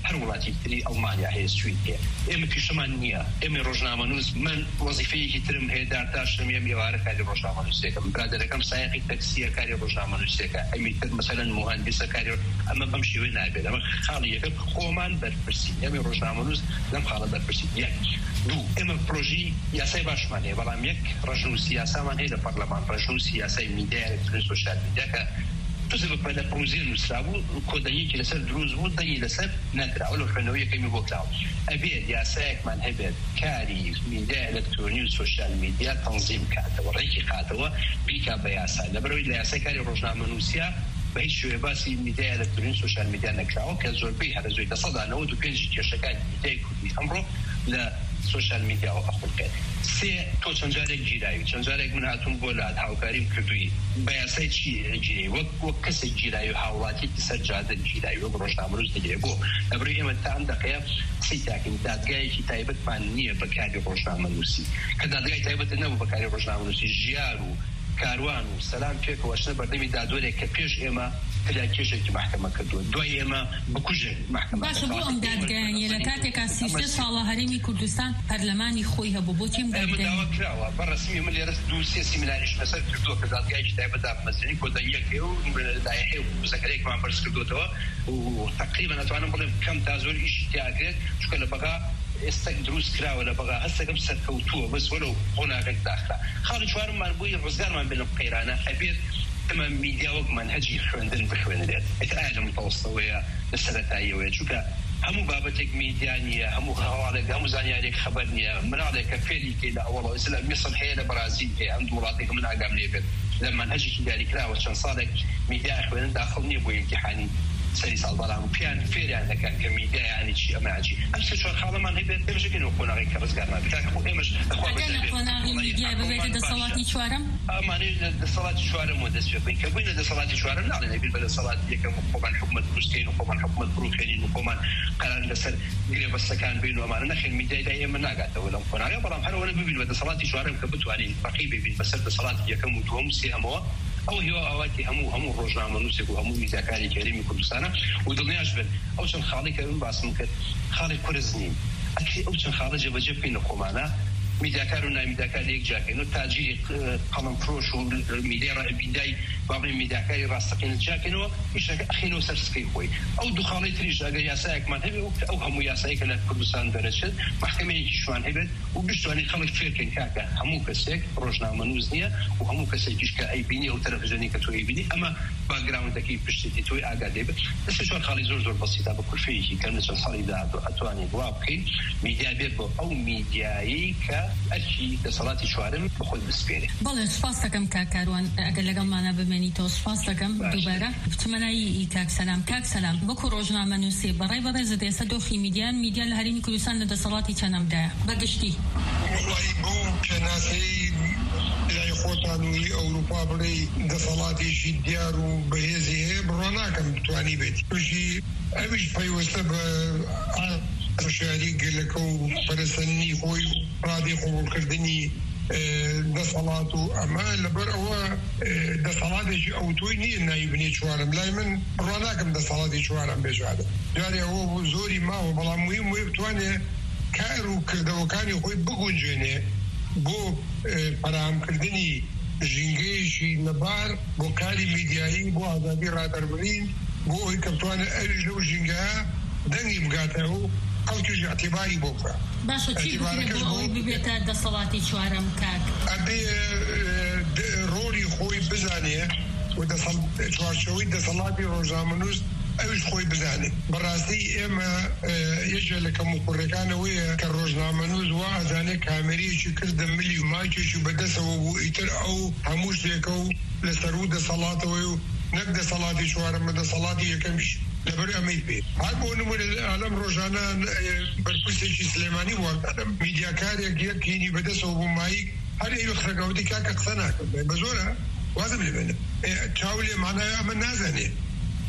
هەر وڵاتی تری ئەڵمانیا هەیە سوید هەیە ئێمە پیشەمان نییە ئێمە ڕۆژنامەنووس من وەزیفەیەکی ترم هەیە دارتاشم ئێوارە کاری ڕۆژنامەنووسێکم برادەرەکەم سایقی تەکسیە کاری ڕۆژنامەنووسێکە ئەمی تر مەسەلەن مهندسە کاری ئەمە بەم شێوەیە نابێت ئەمە خاڵی یەکە خۆمان بەرپرسی ئێمە ڕۆژنامەنووس لەم خاڵە بەرپرسی یەک دوو ئێمە پرۆژی یاسای باشمان هەیە بەڵام یەک ڕژنووسی یاسامان هەیە لە پەرلەمان ڕژنووسی یاسای میدیا ئەلکترۆنیک سۆشیال میدیا کە توزە بە پرۆژێ نووسرا بوو کۆدەیەکی لەسەر دروست بوو دەی لەسەر نەکراوە لە خوێندنەوەی یەکەمی بۆ کراوە ئەبێت یاسایەکمان هەبێت کاری میدیا ئەلکترۆنیک و سۆشیال میدیا تەنزیم کاتەوە ڕێکی قاتەوە بیکا بە یاسا لەبەرەوەی لە یاسای کاری ڕۆژنامەنووسیە بە هیچ شێوێ باسی میدیا ئەلکترۆنیک و سۆشیال میدیا نەکراوە کە زۆربەی هەر زۆی 95 کێشەکانی میدیای کوردی ئەمڕۆ لە سۆشیال میدیاوە ئەخۆکات سێ تۆ چەند جارێک گیراوی چەند جارێک من هاتووم بۆ لات هاوکاریم کردووی بە یاسای چی گیری وەک کەسێک گیراوی هاوڵاتیی سەر جادە گیراوی وەک ڕۆژنامەنووس دەگێ بۆ لەبەرەوەی ئێمە تا ئەم دەقەیە سی تاکەین دادگایەکی تایبەتمان نییە بە کاری ڕۆژنامەنووسی کە دادگای تایبەت نەبوو بە کاری ڕۆژنامەنووسی ژیار و کاروان و سەلام پێکەوەشنە بەردەمی دادوەرێک کە پێش ئێمە کلا کێشێکی محکەمە کردووە دوای ئێمە بکوژێن محکەمە باشە بۆ ئەم دادگایانیە لە کاتێکا 33 ساڵە هەرێمی کوردستان پەرلەمانی خۆی هەبوو بۆچی ئەم دادگای داوا کراوە بەڕەسمی من لێرە دوو سێ سیمیناریش لەسەر کردووە کە دادگایەکی تایبەت دامەزرێنی کۆدەیەکێ و لایحەیە و مزەکەرێکمان بەرز کردوتەوە و تقریبا ناتوانم بڵێم کەم تا زۆر ئیشی تیاکرێت چونکە لە بەغا ئێستا دروست کراوە لە بەغا هەستەکەم سەرکەوتووە بەس وەرەو قۆناغێک داخرا خاڵی چوارممان بووی ڕزگارمان بێ لەم قەیرانە ئەبێت ئەمە میدیا وەک منهەجی خوێندن بخوێنرێت ئێتا لەم تەوەستەوەیە لە سەرەتاییەوەیە چونکە هەموو بابەتێک میدیا نییە هەموو هەواڵێک هەموو زانیارێک خەبەر نییە مناڵێک کە فێری کەی لە ئەوڵەوە لە میسر هەیە لە بەرازیل هەیە ئەم وڵاتێک من ئاگام لێ بێت لە منهەجێکی دیاریکراوە چەند ساڵێک میدیا خوێندن داخڵ نییە بۆ ئیمتیحانی سەری ساڵ بەڵام پیان فێریان دەکەن کە میدیا یعنی چی ئەماجی ئەم سێ چوار خاڵەمان هەبێت پێشەکەن و قۆناغی کە ڕزگارمان بکات خۆ ئێمەش قۆناغی میدیا ببێتە دەسەڵاتی چوارەم ئەمانەی لە دەسەڵاتی چوارەم و دەست پێ بکەین کە بووین لە دەسەڵاتی چوارەم ناڵێن ئەبێت بە دەسەڵاتی یەکەم خۆمان حکومەت دروستکەین و خۆمان حکومەت بڕوخێنین و خۆمان قەرار لەسەر گرێبەستەکان بین و ئەمانە نەخێن میدیای دای ئێمە ناگاتەوە لەم قۆناغیە بەڵام هەروەنە ببین بە دەسەڵاتی چوارەم کە بتوانین بەقی ببین بەسەر دەسەڵاتی یەکەم و دووەم و سێهەمەوە ئەو هیوا ئاواتی هەموو ڕۆژنامەنووسێک و هەموو میدیاکاری هەرێمی کوردستانە و دڵنیاش بن ئەو چەند خاڵی کە من باسم کرد خاڵی کورز نین ئەکری ئەو چەند خاڵە جێبەجێ بکەین لە خۆمانە میدیاکار و نامیدیاکار یەک جاکەین و تاجیری قەڵەمفرۆش و میدیای بابڵێن میدیاکاری ڕاستەقین جاکەینەوە ئیشەکە ئەخینەوە سەر سکەی خۆی ئەو دوو خاڵی تریش ئەگەر یاسایەکمان هەبێت ئەو هەموو یاسایی کە لە کوردستان دەرەچێت محکەمەیەکیشمان هەبێت و بتوانین خەڵک فێرکەین کاکە هەموو کەسێک ڕۆژنامەنووس نییە و هەموو کەسێکیش کە ئەیبینی ئەو تەلەڤیزیۆنی کە تۆ ئەیبینی ئەمە باگراوندەکەی پشتی تۆی ئاگادێ بێت دەستی چوار خاڵی زۆر بەسیطە بە کورفەیەکی کە لە چەند ساڵی داهاتوو ئەتوانین وا بکەین میدیا بێت بۆ ئەو میدیایی کە ئەرکی دەسەڵاتی چوارم بەخۆی بسپێرێ. بەڵێ سپاس دەکەم کاکاروان ئەگەر لەگەڵمانە بمێنیتەوە سپاس دەکەم دووبارە بتمەنایی کاک سەلام وەکو ڕۆژنامەنووسێ بەڕای بەڕێزت ئێستا دۆخی میدیا لە هەرێمی کوردستان لە دەسەڵاتی چەندەمدایە بەگشتی؟ وڵی بۆ پێناسەی لای خۆتانوی ئەوروپا بڵێ دەسەڵاتێکی دیار و بەهێزی هەیە بڕۆ ناکەم بتوانی بێت توشی ئەویش پەیوەستە بە شاری گەلەکە و پەرسەنی خۆی و ڕادی قوبوڵکردنی دەسەڵات و ئەمە لەبەر ئەوە دەسەڵاتێکی ئەوتۆی نییە نایبنی چوارم لای من بڕۆ ناکەم دەسەڵاتی چوارم بێژادە جارێ ئەوە بۆ زۆری ماوە بەڵام مویم وێ بتوانێت کار و کردەوەکانی خۆی بگونجێنێ بۆ پەرامکردنی ژینگەیەکی لەبار بۆ کاری میدیایی بۆ ئازادی ڕادەربڕین بۆ ئەوی کە بتوانێت ئەویش لەو ژینگەیە دەنگی بگاتەوە و خەڵکیش ئەتیباری بۆ بکە. باشە چی بکرێت بۆ ئەوی ببێتە دەسەڵاتی چوارەم کاک؟ ئەبێ ڕۆڵی خۆی بزانێ و چوارچەوەی دەسەڵاتی ڕۆژنامەنووس ئەوش خۆی بزانێت. بەڕاستی ئێمە یەکێ لە کەموکوڕەکانەوەیە کە ڕۆژنامەنووس وا ئەزانێت کامێرەیەکی کردە ملی و مایکێکی بەدەستەوە بوو ئیتر ئەو هەموو شتێکە و لەسەر و دەسەڵاتەوەی و نەک دەسەڵاتی چوارەمە دەسەڵاتی یەکەمیش لەبەر ئەمەی پێ هەر بۆ نمونە ئەلەم ڕۆژانە بەرپرسێکی سلێمانی وەڵدەدەم میدیاکارێک یەکینی بەدەستەوە بوو مایک هەر ئەوی قسەکەوتی کاکە قسە ناکەم بە زۆرە وازم لێ بێنم چاو لێ مانایە ئەمە نازانێت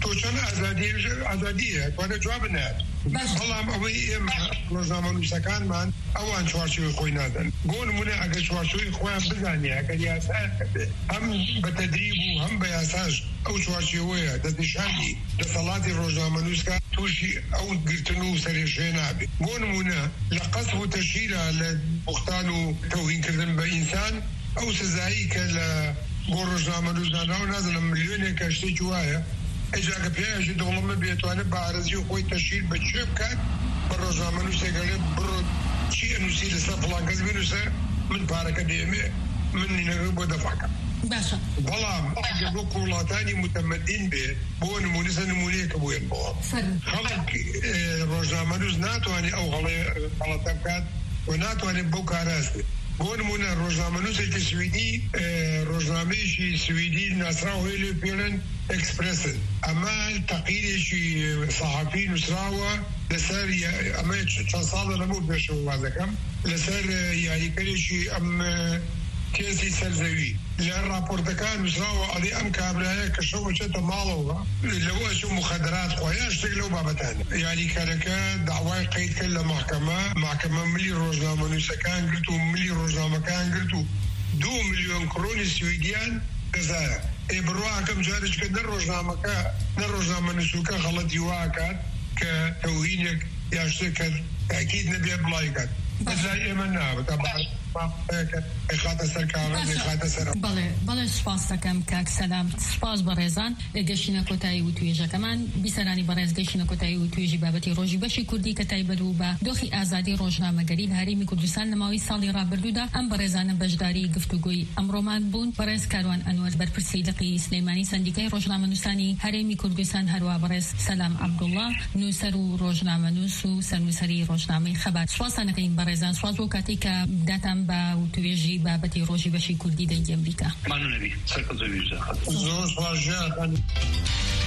تۆ چەند ئازادیە وانە جواب نات بەڵام ئەوەی ئێمە ڕۆژنامەنووسەکانمان ئەوان چوارچێوەی خۆی نادەن بۆ نمونە ئەگەر چوارچێوەی خۆیان بزانێ ئەگەر یاسا هەم بە تەدریب و هەم بە یاساش ئەو چوارچێوەیە دەستنیشانی دەسەڵاتی ڕۆژنامەنووسەکان تووشی ئەو گرتن و سەرێشێ نابێت بۆ نمونە لە قەسف و تەشیرە لە بوختان و تەوهینکردن بە ئینسان ئەو سزایی کە لە بۆ ڕۆژنامەنووسدانراو نازانم ملیۆنێکە شتێکی وایە ئەجاکە پێیانژی دەوڵەمە بێتوانێت بە ئارەزی و خۆی تەشیر بە چێ بکات بە ڕۆژنامەنووسێکەکەت بڕۆ چی ئەنووسی لەسەر فڵان کەس بنووسە من پارەکە دێمێ من نینەکە بۆ دەفاکەم بەڵام ئەگەر بۆ وڵاتانی متەمەدین بێ بۆ نمونەسە نمونەیەکە بووێن بۆ خەڵک ڕۆژنامەنووس ناتوانێت ئەو غەڵەتە بکات و ناتوانێت بەو کاراست بێت بۆ نمونە ڕۆژنامەنووسێکی سویدی ڕۆژنامەیەکی سویدی ناسراوە لێ پێڵێن ئەکسپرسن ئەمە تەقیرێکی سەحافی نووسراوە لەسەر ئەمە چەند ساڵە لەبوو پێشەوە وازەکەم لەسەر یاریکەرێکی ئەم کێسی سەرزەوی لە راپۆرتەکان نووسراوە ئەڵێ ئەم کابرایە کە شەو بچێتە ماڵەوە لەوە چ مخدرات خۆیان شتێک لەو بابەتانە یاریکەرەکە داوای قەید کرد لە محکەمە ملی ڕۆژنامەنووسەکان گرت و ملی ڕۆژنامەکان گرت و 2 ملیۆن کڕۆنی سویدیان دەزایە بڕواکەم جارێککە نە ڕۆژنامەکە نە ڕۆژنامەنووسەکە غەڵەتی واکات کە تەوهینێک یا شتێک کە تاکید نەبێ بڵای کات بەزای ئێمە نابێت بەڵێ سوپاس دەکەم کاک سەلام سوپاس بە ڕێزان گەشتینە کۆتایی و توێژەکەمان بیسەرانی بەڕێز گەشتینە کۆتایی و توێژی بابەتی ڕۆژی بەشی کوردی کە تایبەت و بە دۆخی ئازادی ڕۆژنامەگەری لە هەرێمی کوردستان لە ماوەی ساڵی ڕابردوودا ئەم بەڕێزانە بەشداری گفتوگۆی ئەمڕۆمان بوون بەڕێز کاروان ئەنوەر بەرپرسی لقی سلەیمانی سەندیکای ڕۆژنامەنووسانی هەرێمی کوردستان هەروە بەڕێز سەلام عەبدوڵڵا نووسەر و ڕۆژنامەنووس و سەرنووسەری ڕۆژنامەی خەبات سوپاسان دەکەین بەڕێزان سوپاس بۆ کاتێک کە داتان بە توێژی بابەتی ڕۆژی بەشی کوردی دەنگی ئەمریکا. مانو نبی سەرکە زۆر زۆر